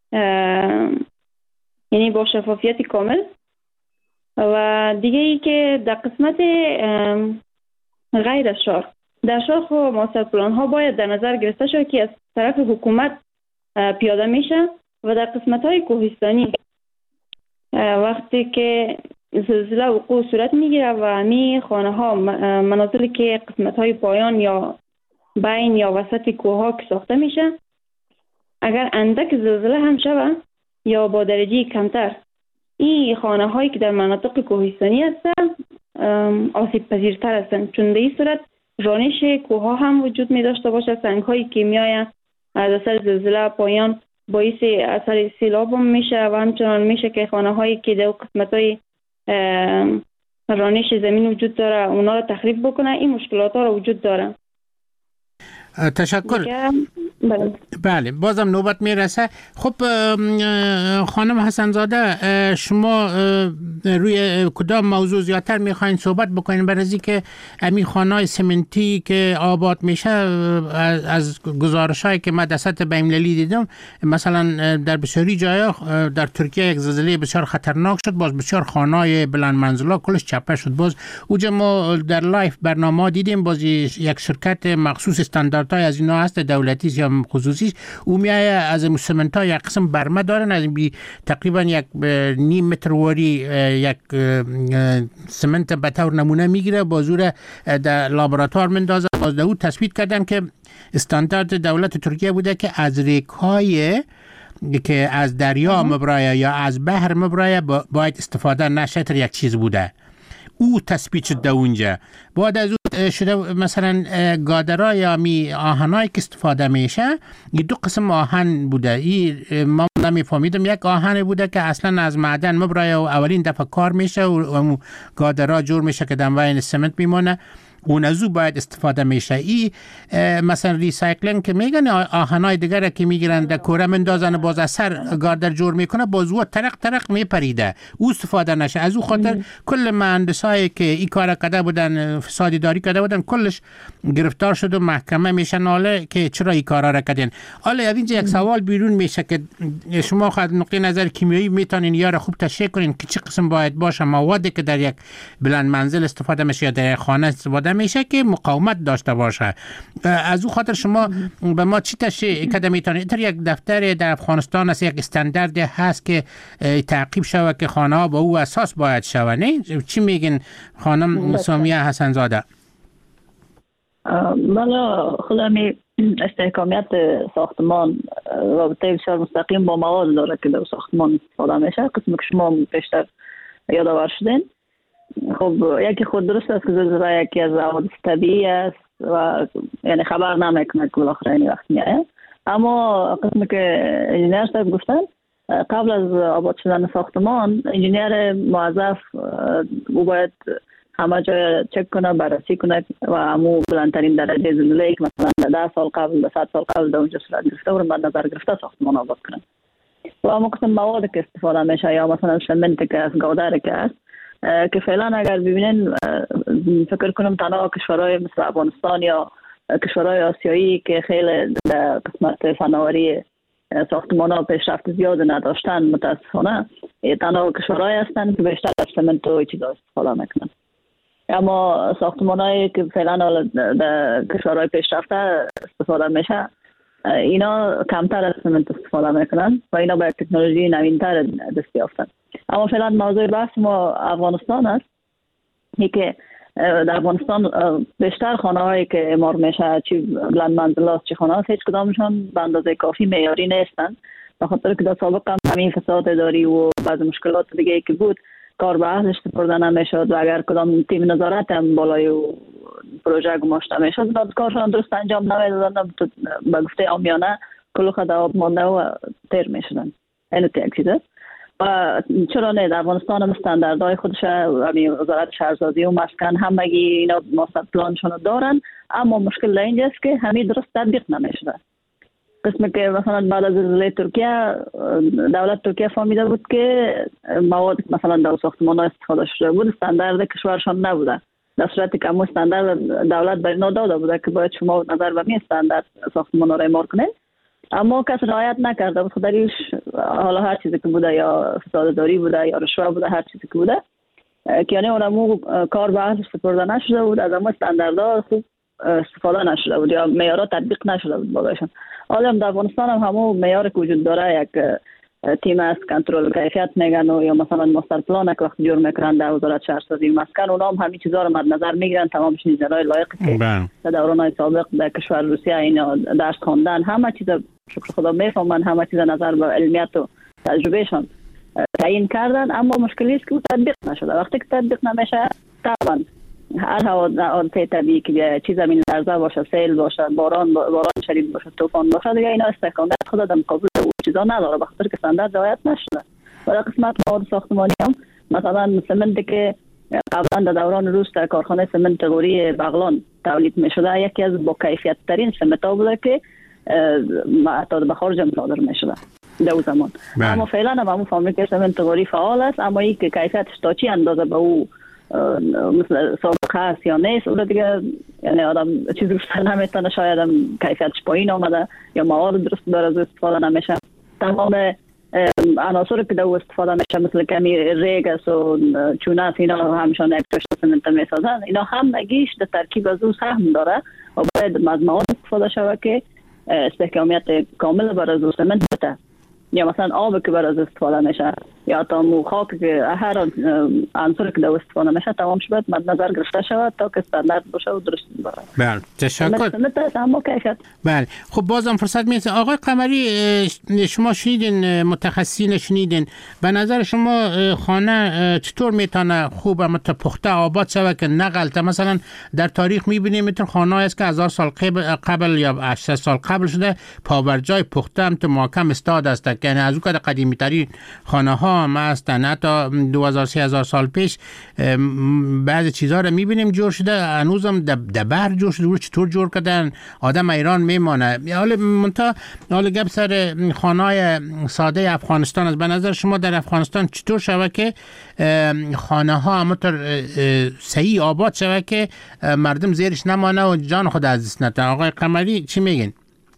یعنی با شفافیت کامل. و دیگه ای که در قسمت غیر از شهر، در شهر خب ماستر پلان ها باید در نظر گرفته شود که از طرف حکومت پیاده میشه و در قسمت های کوهستانی وقتی که زلزله وقوع صورت میگیره و همی خانه ها مناطقی که قسمت های پایان یا بین یا وسط کوه ها که ساخته میشه، اگر اندک زلزله هم شود یا با درجه کمتر، این خانه هایی که در مناطق کوهستانی هستن آسیب پذیرتر هستند، چون در این صورت رانش کوه ها هم وجود می داشته باشه. سنگ هایی که می آید از اثر زلزله پایان باعث اثر سیلاب هم میشه و همچنان میشه که خانه هایی که در قسمت های رانش زمین وجود داره اونا رو تخریب بکنه. این مشکلات ها رو وجود داره. تشکر. بله. بله بازم نوبت میرسه. خب خانم حسن زاده، شما روی کدام موضوع زیادتر میخواین صحبت بکنین؟ برای از اینکه امی خانه‌های سمنتی که آباد میشه از گزارش‌هایی که من در سطح بین‌المللی دیدم، مثلا در بسیاری جاها در ترکیه یک زلزله بسیار خطرناک شد، باز بسیار خانه‌های بلند منزلا کلش چپه شد. باز اوجا ما در لایف برنامه دیدیم، باز یک شرکت مخصوص استانداردهای از اینا هست، دولتی یا خصوصی، او میایه از سمنت ها یک قسم برمه دارن، از بی تقریبا یک نیم متر واری یک سمنت به طور نمونه میگیره، بازور در لابراتوار مندازه. باز دو تثبیت کردن که استاندارد دولت ترکیه بوده که از ریک های که از دریا مبرایه یا از بحر مبرایه باید استفاده نشه، تر یک چیز بوده. او تثبیت شده اونجا. بعد از او شده مثلا گادرها یا می آهنایی که استفاده میشه، این دو قسم آهن بوده. این ما نمیفهمیدم، یک آهن بوده که اصلا از معدن مبرایه و اولین دفعه کار میشه و گادرها جور میشه که دنبال سمنت میمونه، اون از او باید استفاده میشه. ای مثلا ریسایکلینگ که میگن آهنای دیگر که میگیرن در کوره مندازن باز اثر گاردر جور میکنه، باز او ترق ترق میپریده، او استفاده نشه. از او خاطر کل مهندسایی که این کار کرده بودن، فسادی داری کرده بودن، کلش گرفتار شد و محکمه میشن. حالا که چرا این کارا را کردین؟ حالا از اینجا یک سوال بیرون میشه که شما خود نقطه نظر کیمیایی میتونین یا را خوب تشریح کنین که چه قسم باید باشه موادی که در یک بلند منزل استفاده میشه یا در خانه استفاده میشه که مقاومت داشته باشه. از او خاطر شما به ما چی تشریح کده میتونید؟ اینطور یک دفتر در افغانستان است، یک استاندارد هست که تعقیب شود که خانه ها با او اساس باید شود، نه؟ چی میگین خانم سامیه حسن زاده؟ بله، خودمی استحکامیت ساختمان رابطه بسیار مستقیم با مواد داره که در ساختمان استفاده میشه. قسمی که شما بیشتر یادآور شدین، خب یکی خود درست است که زلزله یکی از حوادث طبیعی است و یعنی خبر نمیکنه که بالاخره این وقت میاد. اما قسمی که انجینیر صاحب گفتن قبل از آباد شدن ساختمان، انجینیر موظف او باید همه جای چک کنه، بررسی کنه و همو بلندترین درجه زلزله که مثلا ده سال قبل، ده صد سال قبل در اونجا صورت گرفته و بعد نظر گرفته ساختمان آباد کنه. و همو قسم مواد که استفاده میشه یا مثلا شمنت که از گودر که است که فعلا اگر ببینین فکر کنم تنها کشورهای مثل افغانستان یا کشورهای آسیایی که خیلی در قسمت فناوری ساختمان ها پیشرفت زیاد نداشتن متاسفانه تنها کشورهای هستند که بیشتر از سمنت و چیزا استفاده میکنن. اما ساختمان هایی که فعلا در کشورهای پیشرفته استفاده میشه اینا کمتر از سمنت استفاده میکنن و اینا با تکنولوژی نوینتر دست یافتن. اما فعلا موضوع بحث ما افغانستان است. این که در افغانستان بیشتر خانه هایی که اعمار میشه چی بلند منزل هست چی خانه هست هیچ کدامشان به اندازه کافی معیاری نیستن، به خاطر که در سابق هم همین فساد اداری و بعض مشکلات دیگه که بود کار به اهلش سپرده نمیشد و اگر کدام تیم نظارت هم بالای پروژه گماشته میشد بعد کارشان درست انجام نمیدادن، به گفته عامیانه کلو خود آب مانده و تیر میشدن. این یک چیز است. و چرا نه در افغانستان هم استانداردهای خودش همین وزارت شهرسازی و مسکن همگی اینا ماستر پلانشون دارن، اما مشکل اینجاست که همین درست تطبیق نمیشه. قسمی که مثلا بعد از زلزله ترکیه دولت ترکیه فهمیده بود که مواد مثلا در ساختمان ها استفاده شده بود استاندارد کشورشان نبوده، در صورتی که همون استاندارد دولت بر اینا داده بوده که باید شما نظر به می استاندارد ساختمان ها را اعمار کنید، اما کس رعایت نکرده بود. خداییش حالا هر چیزی که بوده یا فساد داری بوده یا رشوه بوده هر چیزی که بوده که یعنی اونمو کار به اهلش سپرده نشده بود، از همون استانداردها خوب استفاده نشده بود یا معیارات تطبیق نشده بود بالایشان. حالا در افغانستان هم همون معیار که وجود داره یک تیم است کنترل کیفیت میگن و یا مثلا ماستر پلان که وقتی جور میکنن در وزارت شهرسازی و مسکن اونا هم همین چیزا رو مد نظر میگیرن، تمامش نیزهای لایق که در دورانهای سابق در کشور روسیه اینا درس خواندن همه چیزا شکر خدا میفهمن، همه چیزا نظر به علمیت و تجربهشان تعیین کردن، اما مشکلی است که تطبیق نشده. وقتی که تطبیق نمیشه طبعا هر حادثه طبیعی که چیز زمین لرزه باشه، سیل باشه، باران باران شدید باشه، طوفان باشه دیگه اینا استحکامیت خود در مقابل او چیزا نداره به خاطر که استاندارد رعایت نشده. برای قسمت مواد ساختمانی هم مثلا سمنت که قبلا در دوران روس در کارخانه سمنت غوری بغلان تولید میشده یکی از با کیفیت ترین سمنت ها بوده که حتی به خارج هم صادر میشده در زمان. اما فعلا هم همون فابریکه سمنت غوری فعال است، اما این که کیفیتش تا چی اندازه به او مثل سابقه هست یا نیست اون دیگه یعنی آدم چیزی رو نمیتونه، شاید هم کیفیتش پایین آمده یا مواد درست بر از استفاده نمیشه. تمام عناصر که در استفاده میشه مثل کمی ریگ است و چونه است اینا همشان یک کشت سمنت میسازن، اینا هم نگیش در ترکیب از او سهم داره و باید از مواد استفاده شود که استحکامیت کامل بر از سمنت بده. یا مثلا آب که بر از استفاده میشه یا تا مو خاک که هر عنصر که در استفاده میشه تمام شود مد نظر گرفته شود تا که استاندارد باشه و درست باشه. بله تشکر. بله خب بازم فرصت میرسه. آقای قمری شما شنیدین، متخصصین شنیدین، به نظر شما خانه چطور میتونه خوب مت پخته آباد شود که نه غلطه؟ مثلا در تاریخ میبینیم میتونه خانه است که هزار سال قبل یا هشتصد سال قبل شده پابرجای پخته هم تو محکم استاد است، یعنی از اون که قدیمی ترین خانه ها هم هستن، حتی دو هزار سه هزار سال پیش بعضی چیزها رو میبینیم جور شده، هنوزم در بر جور شده. چطور جور کردن آدم ایران میمانه. حالا منتها حالا گپ سر خانه های ساده افغانستان است. به نظر شما در افغانستان چطور شود که خانه ها همونطور صحیح آباد شود که مردم زیرش نمانه و جان خود از دست نده؟ آقای قمری چی میگین؟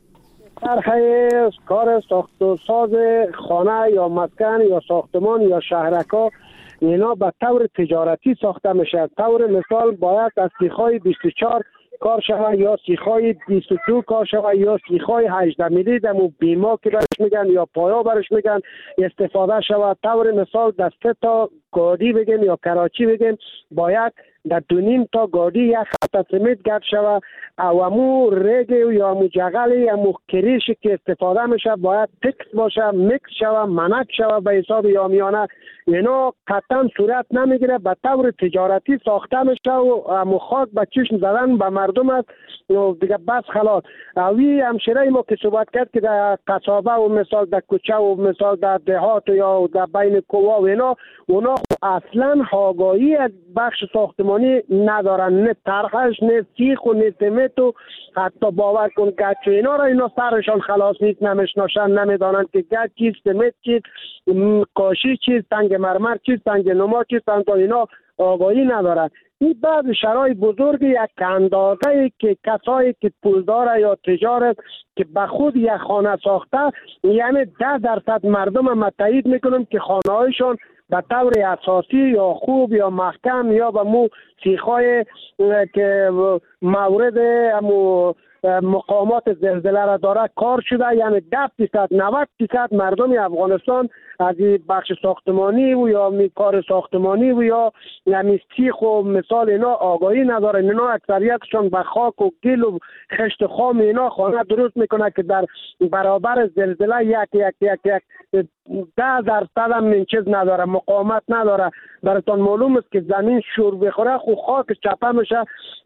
طرح کار ساخت و ساز خانه یا مسکن یا ساختمان یا شهرکا اینا به طور تجارتی ساخته میشه. طور مثال باید از سیخای بیست و چهار کار شوه یا سیخای بیست و دو کار شوه یا سیخای هجده میلی دمو بیما که برش میگن یا پایا برش میگن استفاده شوه. طور مثال در سه تا گادی بگیم یا کراچی بگیم باید در دو نیم تا گادی یک خط سمنت گرد شوه او امو ریگ یا امو جغل امو کریشی که استفاده میشه باید تکس باشه، میکس شوه، منک شوه به حساب یامیانه. اینا قطعا صورت نمیگیره، به طور تجارتی ساخته میشه و امو خاک به چشم زدن به مردم است و دیگه بس خلاص. اوی همشیره ما که صحبت کرد که در قصابه و مثال در کوچه و مثال در دهات یا در بین کوه و اینا اونا اصلا آگاهی از بخش ساختمانی ندارن، نه طرحش نه سیخ و نه سمنت و حتی باور کن گچ اینا را اینا سرشان خلاص نیست، نمیشناسن، نمیدانند که گچ چیست، سمنت چیست، کاشی چیست، سنگ مرمر چیست، سنگ نما چیست، تا اینا آگاهی ندارن. این بعض شهرهای بزرگ یک اندازه که کسایی که پولدار یا تجارت که به خود یک خانه ساخته، یعنی ده درصد مردم ما تایید میکنم که خانه هایشان به طور اساسی یا خوب یا محکم یا به مو سیخای که مورد امو مقامات زلزله را داره کار شده، یعنی ده درصد نود درصد مردم افغانستان از بخش ساختمانی و یا می کار ساختمانی و یا یعنی سیخ و مثال اینا آگاهی نداره. اینا اکثریتشون به خاک و گل و خشت خام اینا خانه درست میکنه که در برابر زلزله یک یک یک یک ده درصد هم این چیز نداره، مقاومت نداره. براتون معلوم است که زمین شور بخوره خو خاک چپه میشه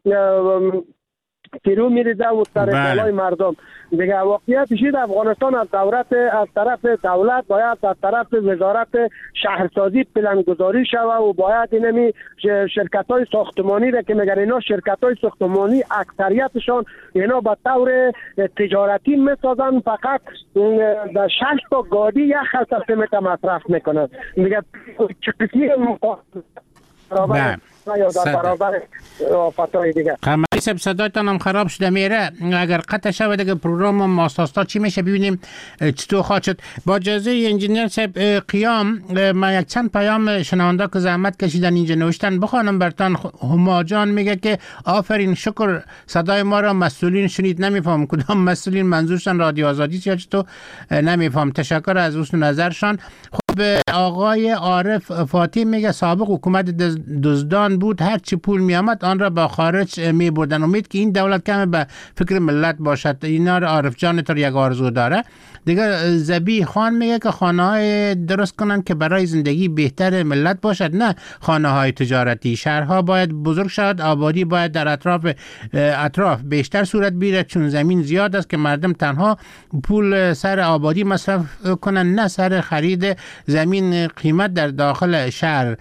تیرو میریزه و سر بالای مردم دیگه. واقعیت شید افغانستان از دولت از طرف دولت باید از طرف وزارت شهرسازی پلنگذاری شوه و باید اینمی شرکت های ساختمانی را که میگن اینا شرکت های ساختمانی اکثریتشان اینا به طور تجارتی میسازن، فقط در شش تا گادی یک خلطه سمت مصرف میکنن دیگه. چه قسمی برابر یا در برابر آفاتهای دیگه. قمری صاحب صدایتان هم خراب شده میره، اگر قطع شود دیگه پروگرام ماساستا چی میشه ببینیم چطور خواهد شد. با اجازه انجینیر صاحب قیام، ما یک چند پیام شنونده که زحمت کشیدن اینجا نوشتن بخوانم برتان. هما جان میگه که آفرین شکر صدای ما را مسئولین شنید. نمیفهم کدام مسئولین منظورشان رادیو آزادی یا چطور نمیفهم. تشکر از حسن نظرشان. خب آقای عارف فاطمی میگه سابق حکومت دزدان بود، هر چی پول می آمد آن را با خارج می بردن. امید که این دولت کمه به فکر ملت باشد. اینا را عارف جان تو یک آرزو داره دیگه. زبی خان میگه که خانه های درست کنن که برای زندگی بهتر ملت باشد، نه خانه های تجارتی. شهرها باید بزرگ شد، آبادی باید در اطراف اطراف بیشتر صورت بگیرد، چون زمین زیاد است که مردم تنها پول سر آبادی مصرف کنن نه سر خرید زمین قیمت در داخل شهر.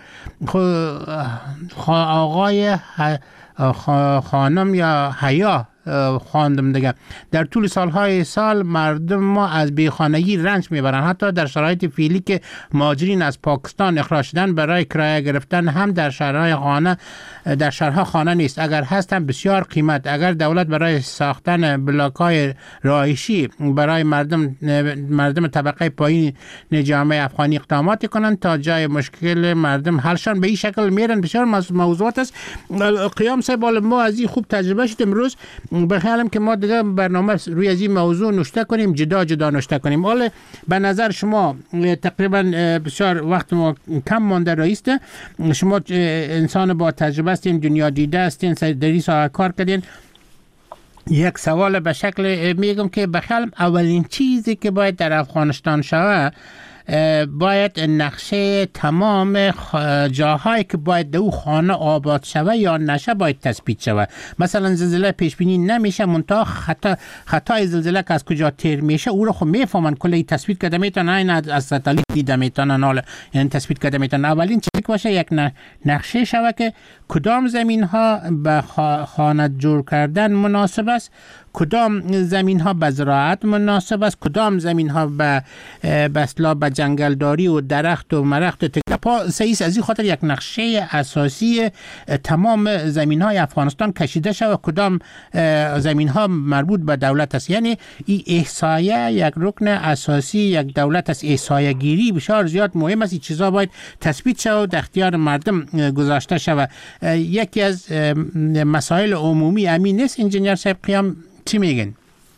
آقای خانم یا حیا خواندم دیگه، در طول سالهای سال مردم ما از بیخانگی رنج میبرن. حتی در شرایط فعلی که مهاجرین از پاکستان اخراج شدن برای کرایه گرفتن هم در شهرهای خانه در شهرها خانه نیست، اگر هست هم بسیار قیمت. اگر دولت برای ساختن بلاک‌های رهایشی برای مردم مردم طبقه پایین جامعه افغانی اقدامات کنن تا جای مشکل مردم حلشان، به این شکل میرن. بسیار موضوعات است. قیام صاحب ما از این خوب تجربه شد. امروز بخیالم که ما دیگه برنامه روی از این موضوع نوشته کنیم، جدا جدا نوشته کنیم. حالا به نظر شما تقریبا بسیار وقت ما کم مانده رایسته، شما انسان با تجربه هستین، دنیا دیده هستین، در این ساحه کار کردین. یک سوال به شکل میگم که بخیالم اولین چیزی که باید در افغانستان شود باید نقشه تمام جاهایی که باید دو خانه آباد شوه یا نشه باید تثبیت شوه. مثلا زلزله پیش بینی نمیشه، منتها خطا خطای زلزله که از کجا تیر میشه او رو خب میفهمن، کلی تثبیت کرده میتونن، این از ستالیت دیده میتونن، حالا یعنی تثبیت کرده میتونن. اولین چیزی که باشه یک نقشه شوه که کدام زمین ها به خانه جور کردن مناسب است، کدام زمین ها به زراعت مناسب است، کدام زمین ها به بسلا به جنگلداری و درخت و مرخت و تکپا سیس. از این خاطر یک نقشه اساسی تمام زمین های افغانستان کشیده شود، کدام زمین ها مربوط به دولت است. یعنی این احصایه یک رکن اساسی یک دولت است. احصایه گیری بسیار زیاد مهم است. این چیزا باید تثبیت شود و در اختیار مردم گذاشته شود. یکی از مسائل عمومی امین نیست. انجینیر صاحب قیام چی میگن؟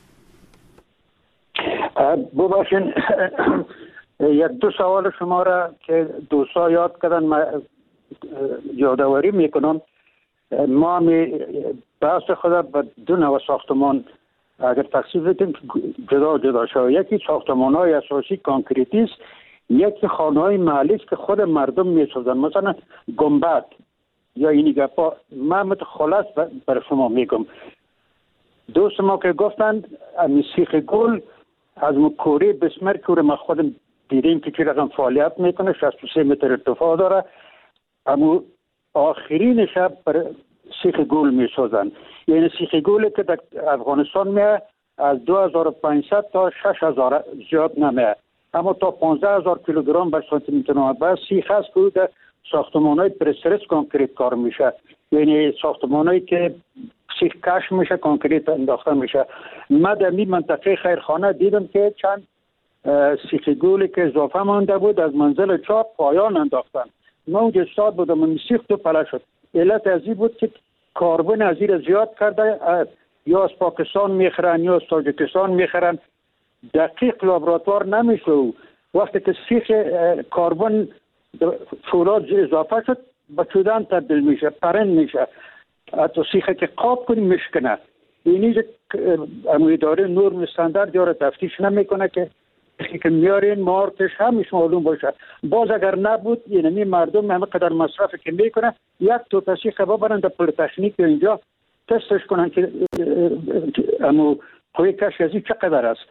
ببخشین یک دو سوال شما را که دوستا یاد کردن ما یادآوری میکنم. ما می بحث خود به دو نوع ساختمان اگر تقسیم بدیم جدا جدا شود. یکی ساختمان های اساسی کانکریتی است، یکی خانه های محلی است که خود مردم میسازن، مثلا گنبد یا اینی گپا. من متخلص بر شما میگم. دوست ما که گفتند امی سیخ گل از مکوری بسمر که ما خودم دیدیم که چی رقم فعالیت میکنه، شصت و سه متر ارتفاع داره، اما آخرین شب بر سیخ گل میسازن. یعنی سیخ گل که در افغانستان میه از دو هزار و پانصد تا شش هزار زیاد نمیه، اما تا پانزده هزار کیلوگرم بر سانتی متر مربع سیخ هست که در ساختمان‌های پرسترس کنکریت کار میشه، یعنی ساختمان‌هایی که سیخ کش میشه کنکریت انداخته میشه. من در این منطقه خیرخانه دیدم که چند سیخ گولی که اضافه مانده بود از منزل چاپ پایان انداختن. من اونجا استاد بودم و سیخ تو پله شد. علت از این بود که کربن از این زیاد کرده، یا از پاکستان میخرن یا از تاجیکستان میخرن، دقیق لابراتوار نمیشه. وقتی که سیخ کربن فولاد اضافه شد به چودن تبدیل میشه، پرند میشه، حتی سیخه که قاب کنی میشکنه. اینی اداره نورم استاندارد یا تفتیش نمیکنه که که میارین مارکش همیش معلوم باشه. باز اگر نبود یعنی مردم همه قدر مصرف که میکنه یک تو سیخ ببرن در پلیتکنیک اینجا تستش کنن که امو پای کش ازی چقدر است.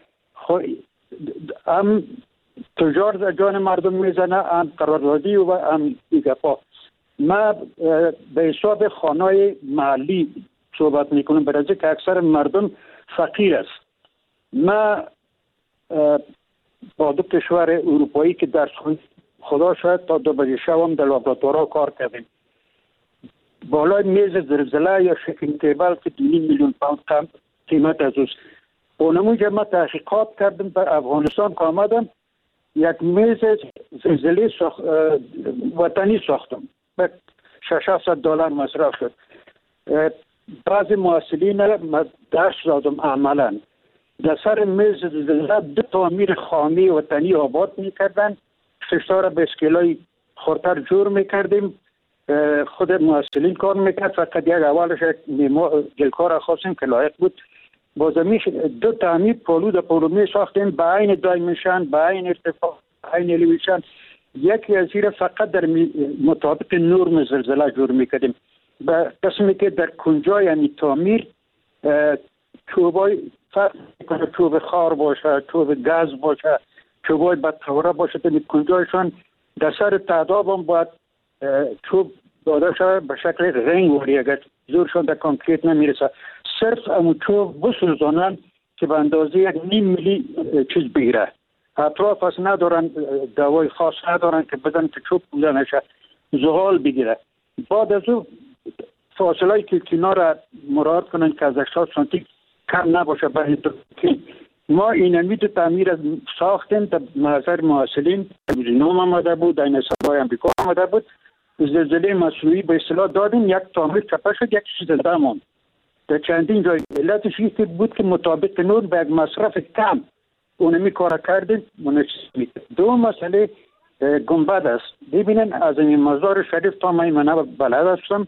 هم تجار در جان مردم میزنه، هم قراردادی و هم دیگه پا. ما به حساب خانه‌های محلی صحبت میکنم برای که اکثر مردم فقیر است. ما با دو کشور اروپایی که در خدا شاید تا دو بجه شب هم در لابراتوارها کار کردیم. بالای میز زلزله یا شکل تیبل که دو میلیون پوند کم قیمت از اوست. اونمونجا ما تحقیقات کردیم در افغانستان که آمدم یک میز زلزله ساخ... وطنی ساختم به ششصد دلار مصرف شد. بعضی محصلین ما درس دادم عملا در سر میز زلزله دو تعمیر خانه وطنی آباد میکردن، ششتار بسکلای خورتر جور میکردیم، خود محصلین کار میکرد. فقط یک اولش یک گلکار خواستیم که لایق بود. بازمیش دو تعمیر پولو در پولو می ساختیم به این دایمنشن، به این ارتفاع، به این الیویشن. یکی از این فقط در مطابق نورم زلزله جور میکردیم. به قسمی که در کنجای یعنی تعمیر چوبای فرق میکنه، چوب خار باشه، چوب گاز باشه، چوبای بدخوره باشه، تا کنجایشان در سر تعداب هم باید چوب داده شده به شکل رنگ وری، اگر زورشان در کنکریت نمیرسه. صرف امو چوب بسوزانن که به اندازه یک نیم میلی چیز بگیره. اطراف از ندارن، دوای خاص ندارن که بدن که چوب پوزه نشه، زغال بگیره. بعد از او فاصله که کنار مراد کنن که از هشتاد سانتی کم نباشه. برای ما این امید تعمیر ساختیم در محضر محصلین. نوم آمده بود، این سبای امریکا آمده بود. زلزله مصنوعی به اصطلاح دادیم، یک تعمیر چپه شد، یک چیز زنده ماند. در چندین جای علتش این بود که مطابق نور به یک مصرف کم اونمی کار کردیم. دو مسئله گنبد است. ببینن از این مزار شریف تا من منو بلد هستم،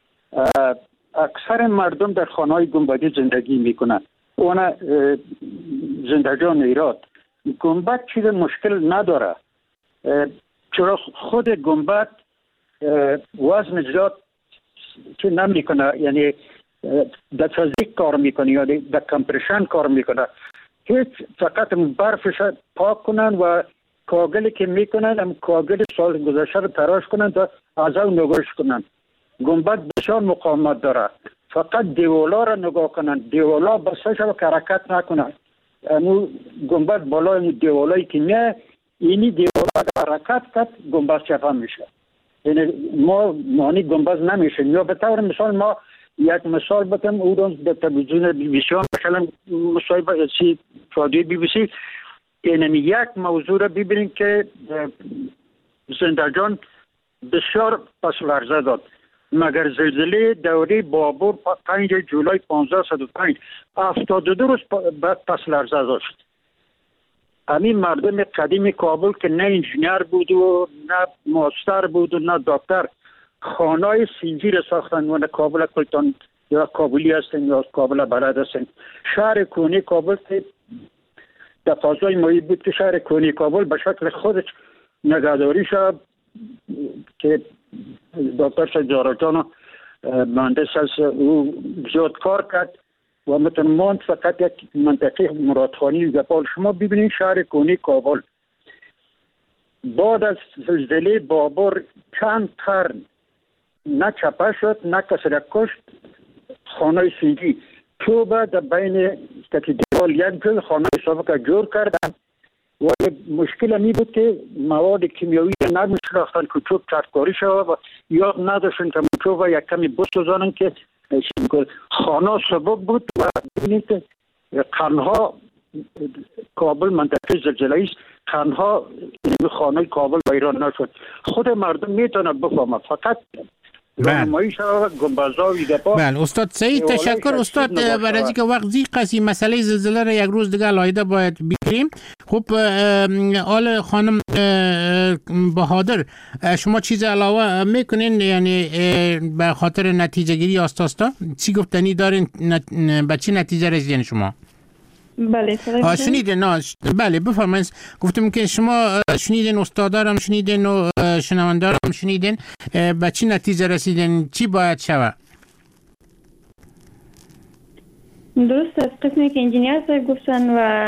اکثر مردم در خانه‌های گنبدی زندگی میکنن. اون زندگان ایراد گنبد چیز مشکل نداره، چرا خود گنبد وزن زیاد چی نمیکنه، یعنی در فیزیک کار میکنه یا در کمپرشن کار میکنه. هیچ فقط برفش پاک کنن و کاغلی که میکنن هم کاغل سال گذشته رو تراش کنن تا از اون نگاش کنن. گنبد بسیار مقاومت داره، فقط دیوالا رو نگاه کنن، دیوالا بسته شد که حرکت نکنن. امو گنبد بالای دیوالایی که نه، اینی دیوالا حرکت کرد گنبد چپه میشه. یعنی ما مانی گنبد نمیشه. یا به طور مثال ما یک مثال بتم او رو در تلویزیون بی بی سی مثلا مصاحبه سی رادیو بی بی سی یعنی یک موضوع رو ببینید که زندگان بسیار پس لرزه داد. مگر زلزله دوره بابور پنج جولای پانزده صد و پنج هفتاد و دو روز بعد پس لرزه داشت. همین مردم قدیم کابل که نه انجینیر بود و نه ماستر بود و نه دکتر، خانه‌های سنگی را ساختن و کابل کلتان یا کابلی هستن یا کابل بلد هستن. شهر کونی کابل که در فضای مایی بود که شهر کونی کابل به شکل خودش نگهداری شد که دکتر سجارجان مهندس از او زیاد کار کرد و مثلا ماند فقط یک منطقه مرادخانی گپال. شما ببینید شهر کونی کابل بعد از زلزله بابر چند قرن نه چپه شد نه کسی را کشت. خانه سنگی چوبه در بین تکی دیوال یک جل خانه سابقه جور کردن. ولی مشکل می بود که مواد کیمیایی نمیشناختن که چوب چرکاری شود و یا نداشتن که چوب و یک کمی بسوزانن که خانه سبب بود و ببینید که تنها کابل منطقه زلزله است، تنها خانه کابل ویران نشد. خود مردم میتونه بفهمه، فقط بله بله استاد سعید تشکر استاد. برای اینکه وقت زیق است مسئله زلزله را یک روز دیگه علایده باید بگیریم. خب آل خانم بهادر شما چیز علاوه میکنین یعنی به خاطر نتیجه گیری آستاستا چی گفتنی دارین به چی نتیجه رسیدین شما؟ بله شنیدین نه بله بفرمایید. گفتم که شما شنیدین استادارم شنیدین و شنوندارم شنیدین به چی نتیجه رسیدین چی باید شود؟ درست از قسمی که انجینیر گفتن و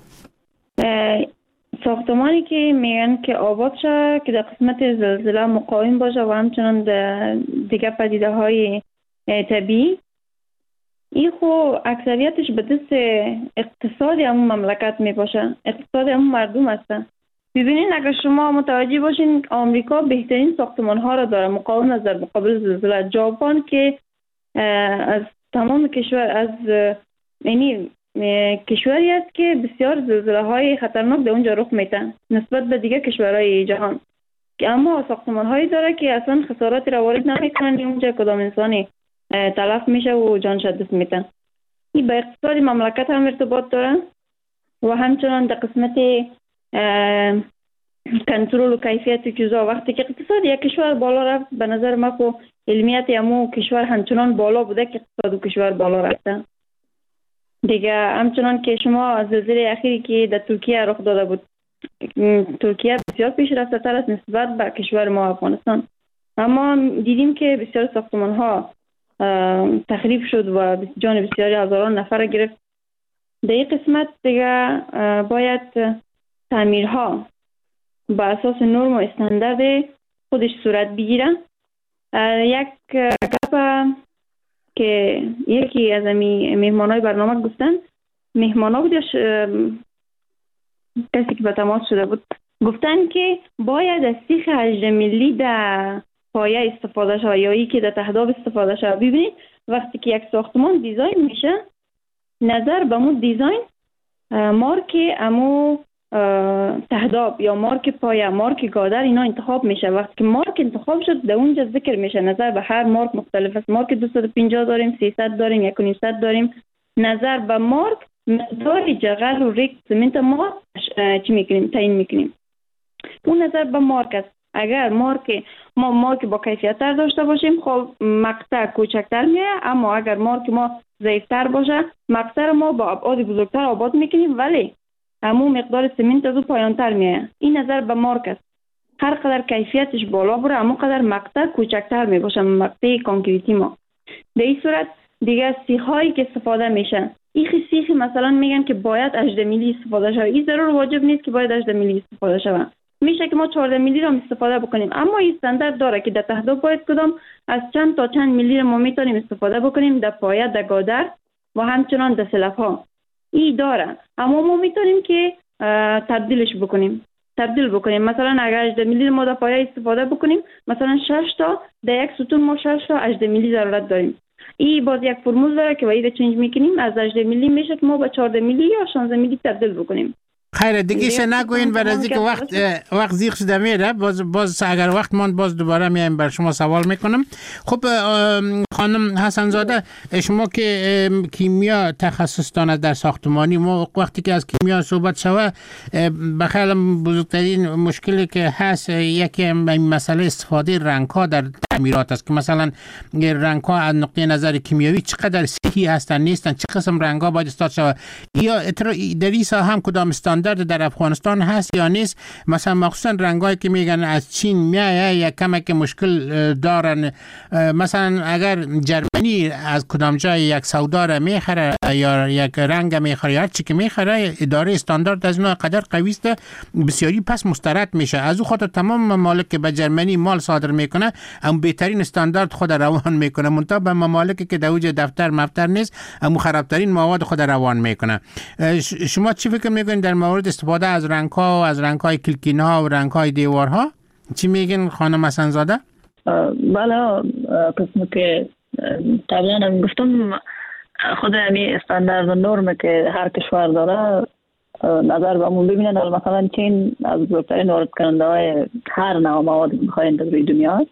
ساختمانی که میگن که آباد شد که در قسمت زلزله مقاوم باشه و همچنان دیگه پدیده های طبیعی، این خو اکثریتش به دست اقتصاد همون مملکت می باشه، اقتصاد همون مردم هسته. ببینین اگر شما متوجه باشین آمریکا بهترین ساختمان ها را داره مقاوم از در مقابل زلزله. ژاپن که از تمام کشور از یعنی کشوری است که بسیار زلزله های خطرناک در اونجا رخ میتن نسبت به دیگه کشورهای جهان، که اما ساختمان هایی داره که اصلا خساراتی را وارد نمیکنن اونجا کدام انسانی تلف میشه و جانش دست میتن. این به اقتصاد مملکت هم ارتباط داره و همچنان در قسمت کنترل و کیفیت چیزا. وقتی که اقتصاد یک کشور بالا رفت به نظر ما خو علمیت همو کشور همچنان بالا بوده که اقتصاد و کشور بالا رفته دیگه. همچنان که شما زلزله اخیری که در ترکیه رخ داده بود، ترکیه بسیار پیشرفته تر است نسبت به کشور ما افغانستان، اما دیدیم که بسیار ساختمان ها تخریب شد و جان بسیاری هزاران نفر گرفت. در این قسمت دیگه باید تعمیرها با اساس نرم و استاندارد خودش صورت بگیرن. یک گپ که یکی از مهمانای برنامه گفتن، مهمانا بود یا کسی که به تماس شده بود، گفتن که باید از سیخ هجده میلی در پایه استفاده شود یا ای که در تهداب استفاده شود. ببینید وقتی که یک ساختمان دیزاین میشه نظر به مو دیزاین مارک امو تهداب یا مارک پایه مارک گادر اینا انتخاب میشه. وقتی که مارک انتخاب شد در اونجا ذکر میشه نظر به هر مارک مختلف است. مارک دویست و پنجاه داریم، سیصد داریم، یک و نیم صد داریم. نظر به مارک مقدار جغل و ریک سمنت ما چی میکنیم تعیین میکنیم. اون نظر به مارک است. اگر مارک ما مارک با کیفیت تر داشته باشیم خب مقطع کوچکتر میه، اما اگر مارک ما ضعیفتر باشه مقطع ما با ابعاد بزرگتر آباد میکنیم ولی همون مقدار سمنت از او پایانتر میه. این نظر به مارک است. هر قدر کیفیتش بالا بره همون قدر مقطع کوچکتر میباشه مقطع کانکریتی ما. در این صورت دیگه سیخ هایی که استفاده میشن ایخ سیخ مثلا میگن که باید هجده میلی استفاده شود. این ضرور واجب نیست که باید هجده میلی استفاده شود، میشه که ما چهارده میلی رو استفاده بکنیم، اما این استاندارد داره که در تهداب باید کدام از چند تا چند میلی رو ما میتونیم استفاده بکنیم در پایه، در گادر و همچنان در سلف ها. این داره اما ما میتونیم که تبدیلش بکنیم تبدیل بکنیم مثلا اگر هجده میلی ما در پایه استفاده بکنیم مثلا شش تا در یک ستون ما شش تا هجده میلی ضرورت داریم. این باز یک فرمول داره که باید چنج میکنیم از هجده میلی میشه که ما به چهارده میلی یا شانزده میلی تبدیل بکنیم. خیر دیگه شه نگوین برای از اینکه وقت وقت زیغ شده میره. باز باز اگر وقت ماند باز دوباره میایم بر شما سوال میکنم. خب خانم حسن زاده شما که کیمیا تخصص دارید در ساختمانی، ما وقتی که از کیمیا صحبت شود بخیر بزرگترین مشکلی که هست یکی مسئله استفاده رنگ ها در تعمیرات است که مثلا رنگ ها از نقطه نظر کیمیایی چقدر صحیح هستن نیستن، چه قسم رنگ ها باید استفاده شود، یا در این ساحه هم کدام استاندارد در افغانستان هست یا نیست. مثلا مخصوصا رنگایی که میگن از چین میایه یا کمک مشکل دارن، مثلا اگر جرمنی یعنی از کدام جای یک سودا را میخره یا یک رنگ میخره یا هر چی که میخره، اداره استاندارد از اونها قدر قوی است بسیاری پس مسترد میشه. از او خاطر تمام ممالک که به جرمنی مال صادر میکنه هم بهترین استاندارد خود روان میکنه، منتها به ممالکی که در اوج دفتر مفتر نیست هم خرابترین مواد خود روان میکنه. شما چی فکر میکنید در مورد استفاده از رنگ ها و از رنگ های کلکین ها و رنگ های دیوارها؟ چی میگین خانم حسن‌زاده؟ بله، قسم که قبلا هم گفتم خود همی استاندارد و نرم که هر کشور داره نظر بهمون ببینن. مثلا چین از بزرگترین وارد کننده های هر نوع مواد میخواین در روی دنیا است،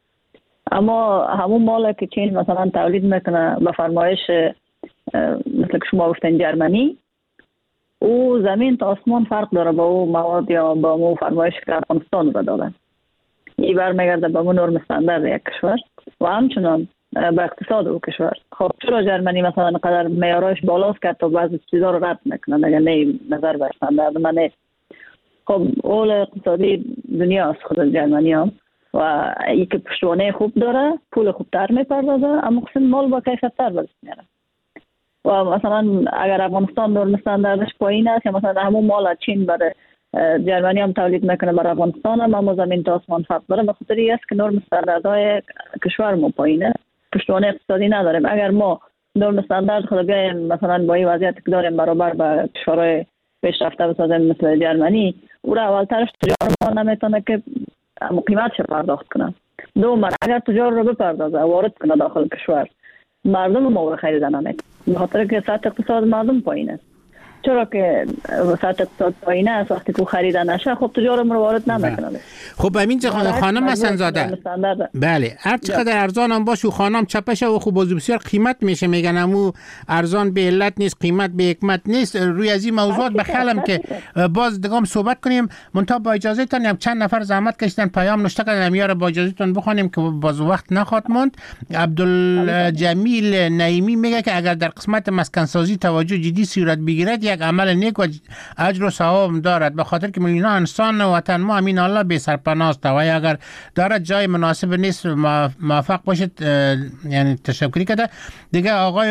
اما همون مالا که چین مثلا تولید میکنه به فرمایش مثل که شما گفتین جرمنی، او زمین تا آسمان فرق داره با او مواد یا با او فرمایش که افغانستان رو دادن. این برمیگرده به اون نرم استاندارد یک کشور و همچنان به اقتصاد او کشور. خب چرا جرمنی مثلا قدر معیارش بالاست که تا بعضی چیزا رو رد میکنه مگر نه نظر به استاندارد من نه. خب اول اقتصادی دنیا است خود جرمنی هم و ای که پشتوانه خوب داره پول خوبتر میپردازه، اما قسم مال با کیفیت تر برس میاره. و مثلا اگر افغانستان نرم استانداردش پایین است یا مثلا همون مال چین برای جرمنی هم تولید میکنه برای افغانستان هم اما زمین تا آسمان فرق داره، به خاطر این است که نرم استانداردهای کشور ما پایینه، پشتوانه اقتصادی نداریم. اگر ما نرم استاندارد خود بیایم مثلا با این وضعیت که داریم برابر با کشورهای پیشرفته بسازیم مثل جرمنی، او را اولترش تجار ما نمیتونه که قیمتش پرداخت کنه. دوم اگر تجار رو بپردازه وارد کنه داخل کشور، مردم ما رو خریدن نمیکنه به خاطر که سطح اقتصاد مردم پایینه. چرا که سطح اقتصاد پایینه است وقتی که خریدن نشه خب تجار ما رو وارد نمیکنه. خب همین خانم حسن‌زاده، بله هر چقدر ارزان هم باشه خانم چپشه و خوب بسیار قیمت میشه، میگن امو ارزان به علت نیست قیمت به حکمت نیست. روی از این موضوعات بخلم که باز دگام صحبت کنیم، منتها با اجازه تان هم چند نفر زحمت کشیدن پیام نوشته کردن میاره با اجازه تان بخونیم که باز وقت نخواد ماند. عبدالجمیل نعیمی میگه که اگر در قسمت مسکن سازی توجه جدی صورت بگیرد یک عمل نیک و اجر و ثواب دارد، به خاطر که میلیون انسان وطن ما امین الله بی سرپناه است و اگر دارد جای مناسب نیست موفق باشد. یعنی تشکری کرده دیگه. آقای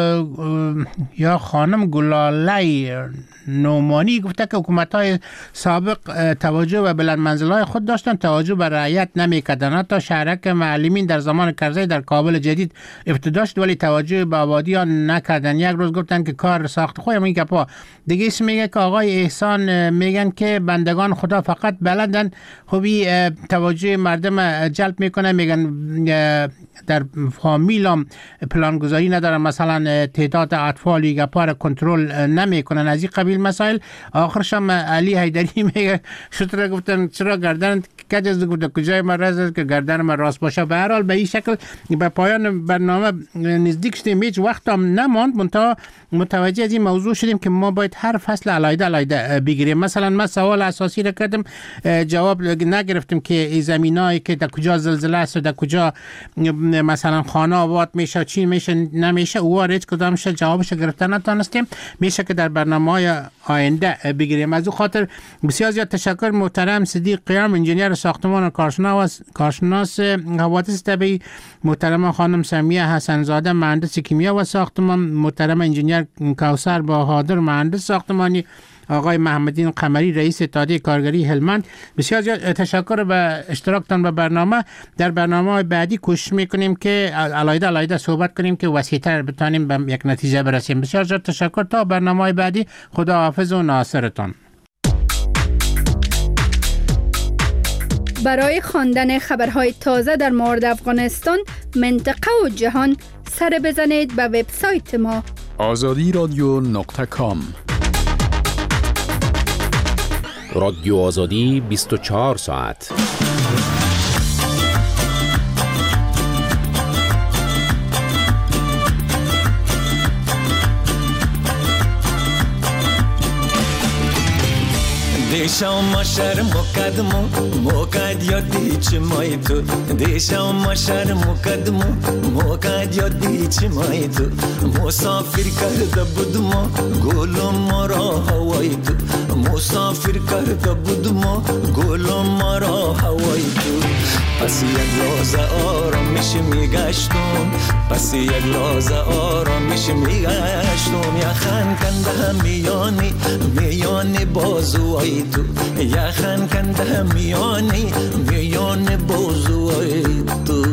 یا خانم گلالی نومانی گفته که حکومت‌های سابق توجه به بلند منزل‌های خود داشتن، توجه به رعیت نمی‌کردند. حتی شهرک معلمین در زمان کرزی در کابل جدید ابتدا شد ولی توجه به آبادیان نکردن. یک روز گفتن که کار ساخت خو همین گپا دیگه. اسم میگه که آقای احسان میگن که بندگان خدا فقط بلندن، خوبی توجه مردم جلب میکنه. میگن در فامیل هم پلانگذاری ندارن، مثلا تعداد اطفالی گپا را کنترل نمیکنن، از این قبیل مسائل. آخرش هم علی حیدری میگه شطر گفتن چرا گردن کجاست، گفت کجای من راست که گردن من راست باشه. به هر حال به این شکل به پایان برنامه نزدیک شدیم، هیچ وقت هم نماند، منتها متوجه از این موضوع شدیم که ما باید هر فصل علاوه علاوه بگیریم. مثلا من سوال اساسی را کردم جواب نگرفتم که زمینایی که در کجا زلزله است و در کجا مثلا خانه آباد میشه چی میشه نمیشه، او هیچ کدامش جوابش گرفتن نتونستیم. میشه که در برنامه‌های آینده بگیریم. از او خاطر بسیار زیاد تشکر محترم صدیق قیام انجینیر ساختمان و کارشناس کارشناس حوادث طبیعی، محترم خانم سمیه حسن‌زاده مهندس کیمیا و ساختمان، محترم انجینیر کوثر بهادر مهندس ساختمانی، آقای محمدین قمری رئیس اتحادیه کارگری هلمند. بسیار زیاد تشکر به اشتراکتان به برنامه. در برنامه بعدی کوشش میکنیم که علاوه علاوه صحبت کنیم که وسیع‌تر بتونیم به یک نتیجه برسیم. بسیار زیاد تشکر. تا برنامه بعدی خدا حافظ و ناصرتان. برای خواندن خبرهای تازه در مورد افغانستان، منطقه و جهان سر بزنید به وبسایت ما آزادی رادیو نقطه کام. رادیو آزادی بیست و چهار ساعت. دیشا ما شرم و قدمو موقع یادی چی مای تو، دیشا ما شرم و قدمو موقع یادی چی مای تو، مسافر کرده بودم گلم مرا هوای تو، مسافر کرده بودم گلم مرا هوای تو، پس یک لحظه آرامش میگشتم، پس یک لحظه آرامش میگشتم. یخن کنده میانی میانی بازوهای تو، یخن کنده میانی میانی بازوهای تو.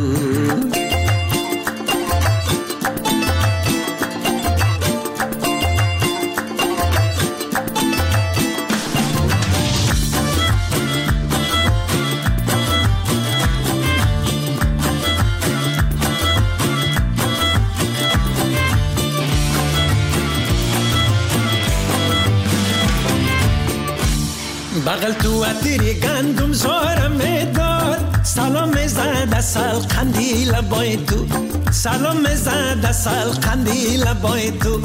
بغل تو عطری گندم زارم داد، سلام زد سال قندیل بای تو، سلام زد سال قندیل بای تو.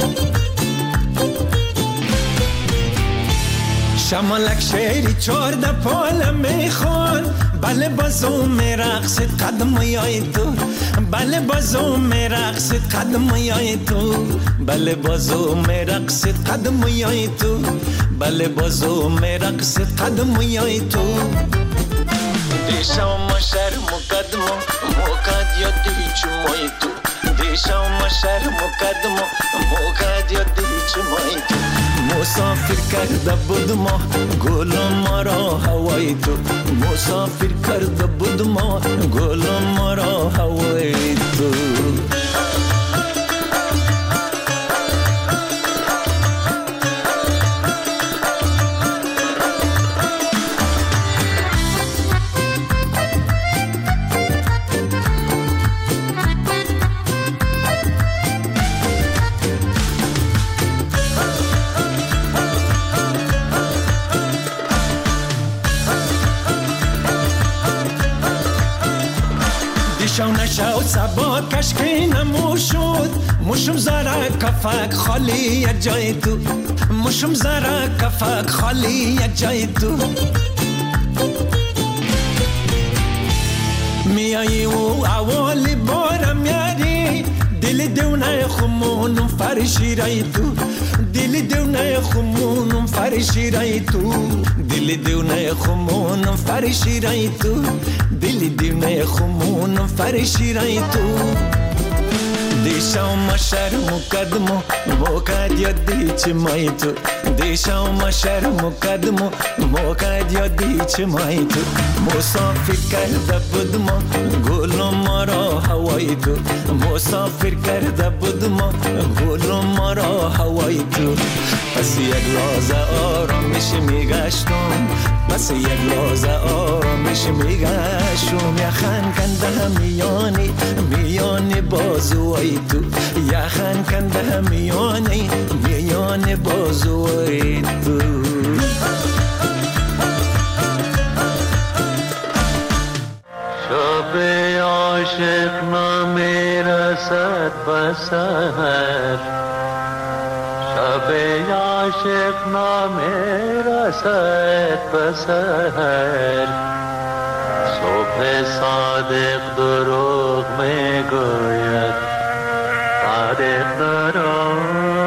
شمالک شیری چارده پال میخوان، بله بازو میرقصد قدم یای تو، بله بازو میرقصد قدم یای تو، بله بازو میرقصد قدم یای تو، بله بازو میرقصد قدم یای تو. دیشا ما شهر مقدم موقعد یادی چمای تو، دیشا ما شهر مقدم موقعد یادی چمای تو. مسافر کرده بود ما گل ما را هوای تو، مسافر کرده بود ما گل ما را هوای تو. شو نشو سبا کشکی نموشود، مشم زره کفک خالی یک جای تو، مشم زره کفک خالی یک جای تو. میایی و اولی بارم یاری، دل دونه خمونم فرشی رای تو، دل دونه خمونم فرشی رای تو، دل دونه خمونم فرشی رای تو، دل دونه خمونم فرشی رای تو. دیشا ما شهر مقدم موقعد یادی چمای تو، دیشا ما شهر مقدم موقعد یادی چمای تو. مسافر کرده بود ما گل ما را هوای تو، مسافر کرده بود ما گل ما را هوای تو. پس یک لحظه آرامش میگشتم، پس یک لحظه آرامش میگشتم. یخن کنده میانی میانی بازوهای تو، یخن کنده میانی میانی بازوهای تو. شب عاشق نمیرسد به سحر، شب عاشق نمیرسد به سحر. صبح صادق دروغ میگوید، صادق دروغ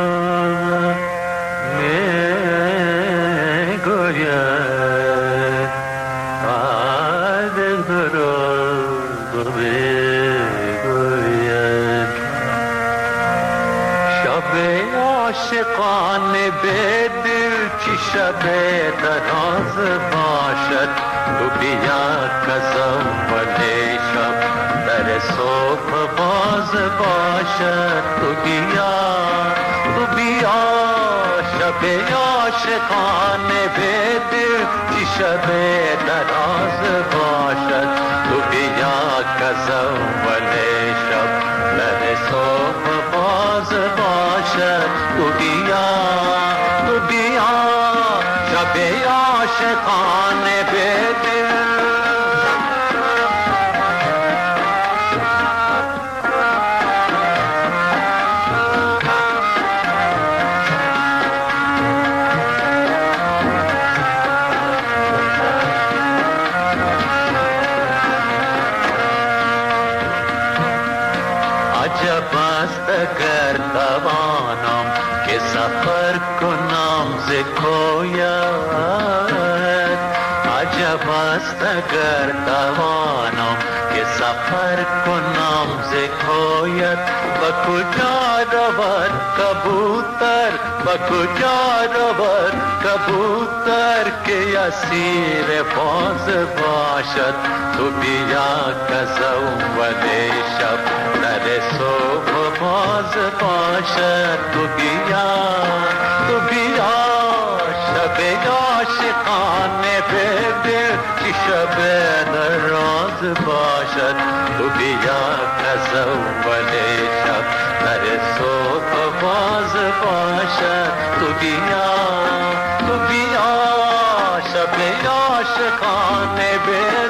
میگوید، صادق دروغ میگوید. شب عاشقانه به دل چی شب دراز باشد، تو بیا کزم ولی شب در صبح باز باشد. تو بیا تو بیا شب عاشقانه به دل چی شب دراز باشد، تو بیا کزم ولی شب در صبح باز باشد. تو بیا تو بیا شب عاشقانه به دل. عجب است اگر توانم که سفر کنم ز کویت، عجب است است اگر توانم که سفر کنم ز کویت و کجا رود کبوتر و کجا رود کبوتر که اسیر باز باشد تو بیا که اول شب در صبح باز باشد تو بیا تو بیا شب عاشقانه ببین که شب دراز باشد تو بیا که اول شب در صبح باز باشد تو بیا تو بیا شب عاشقانه ببین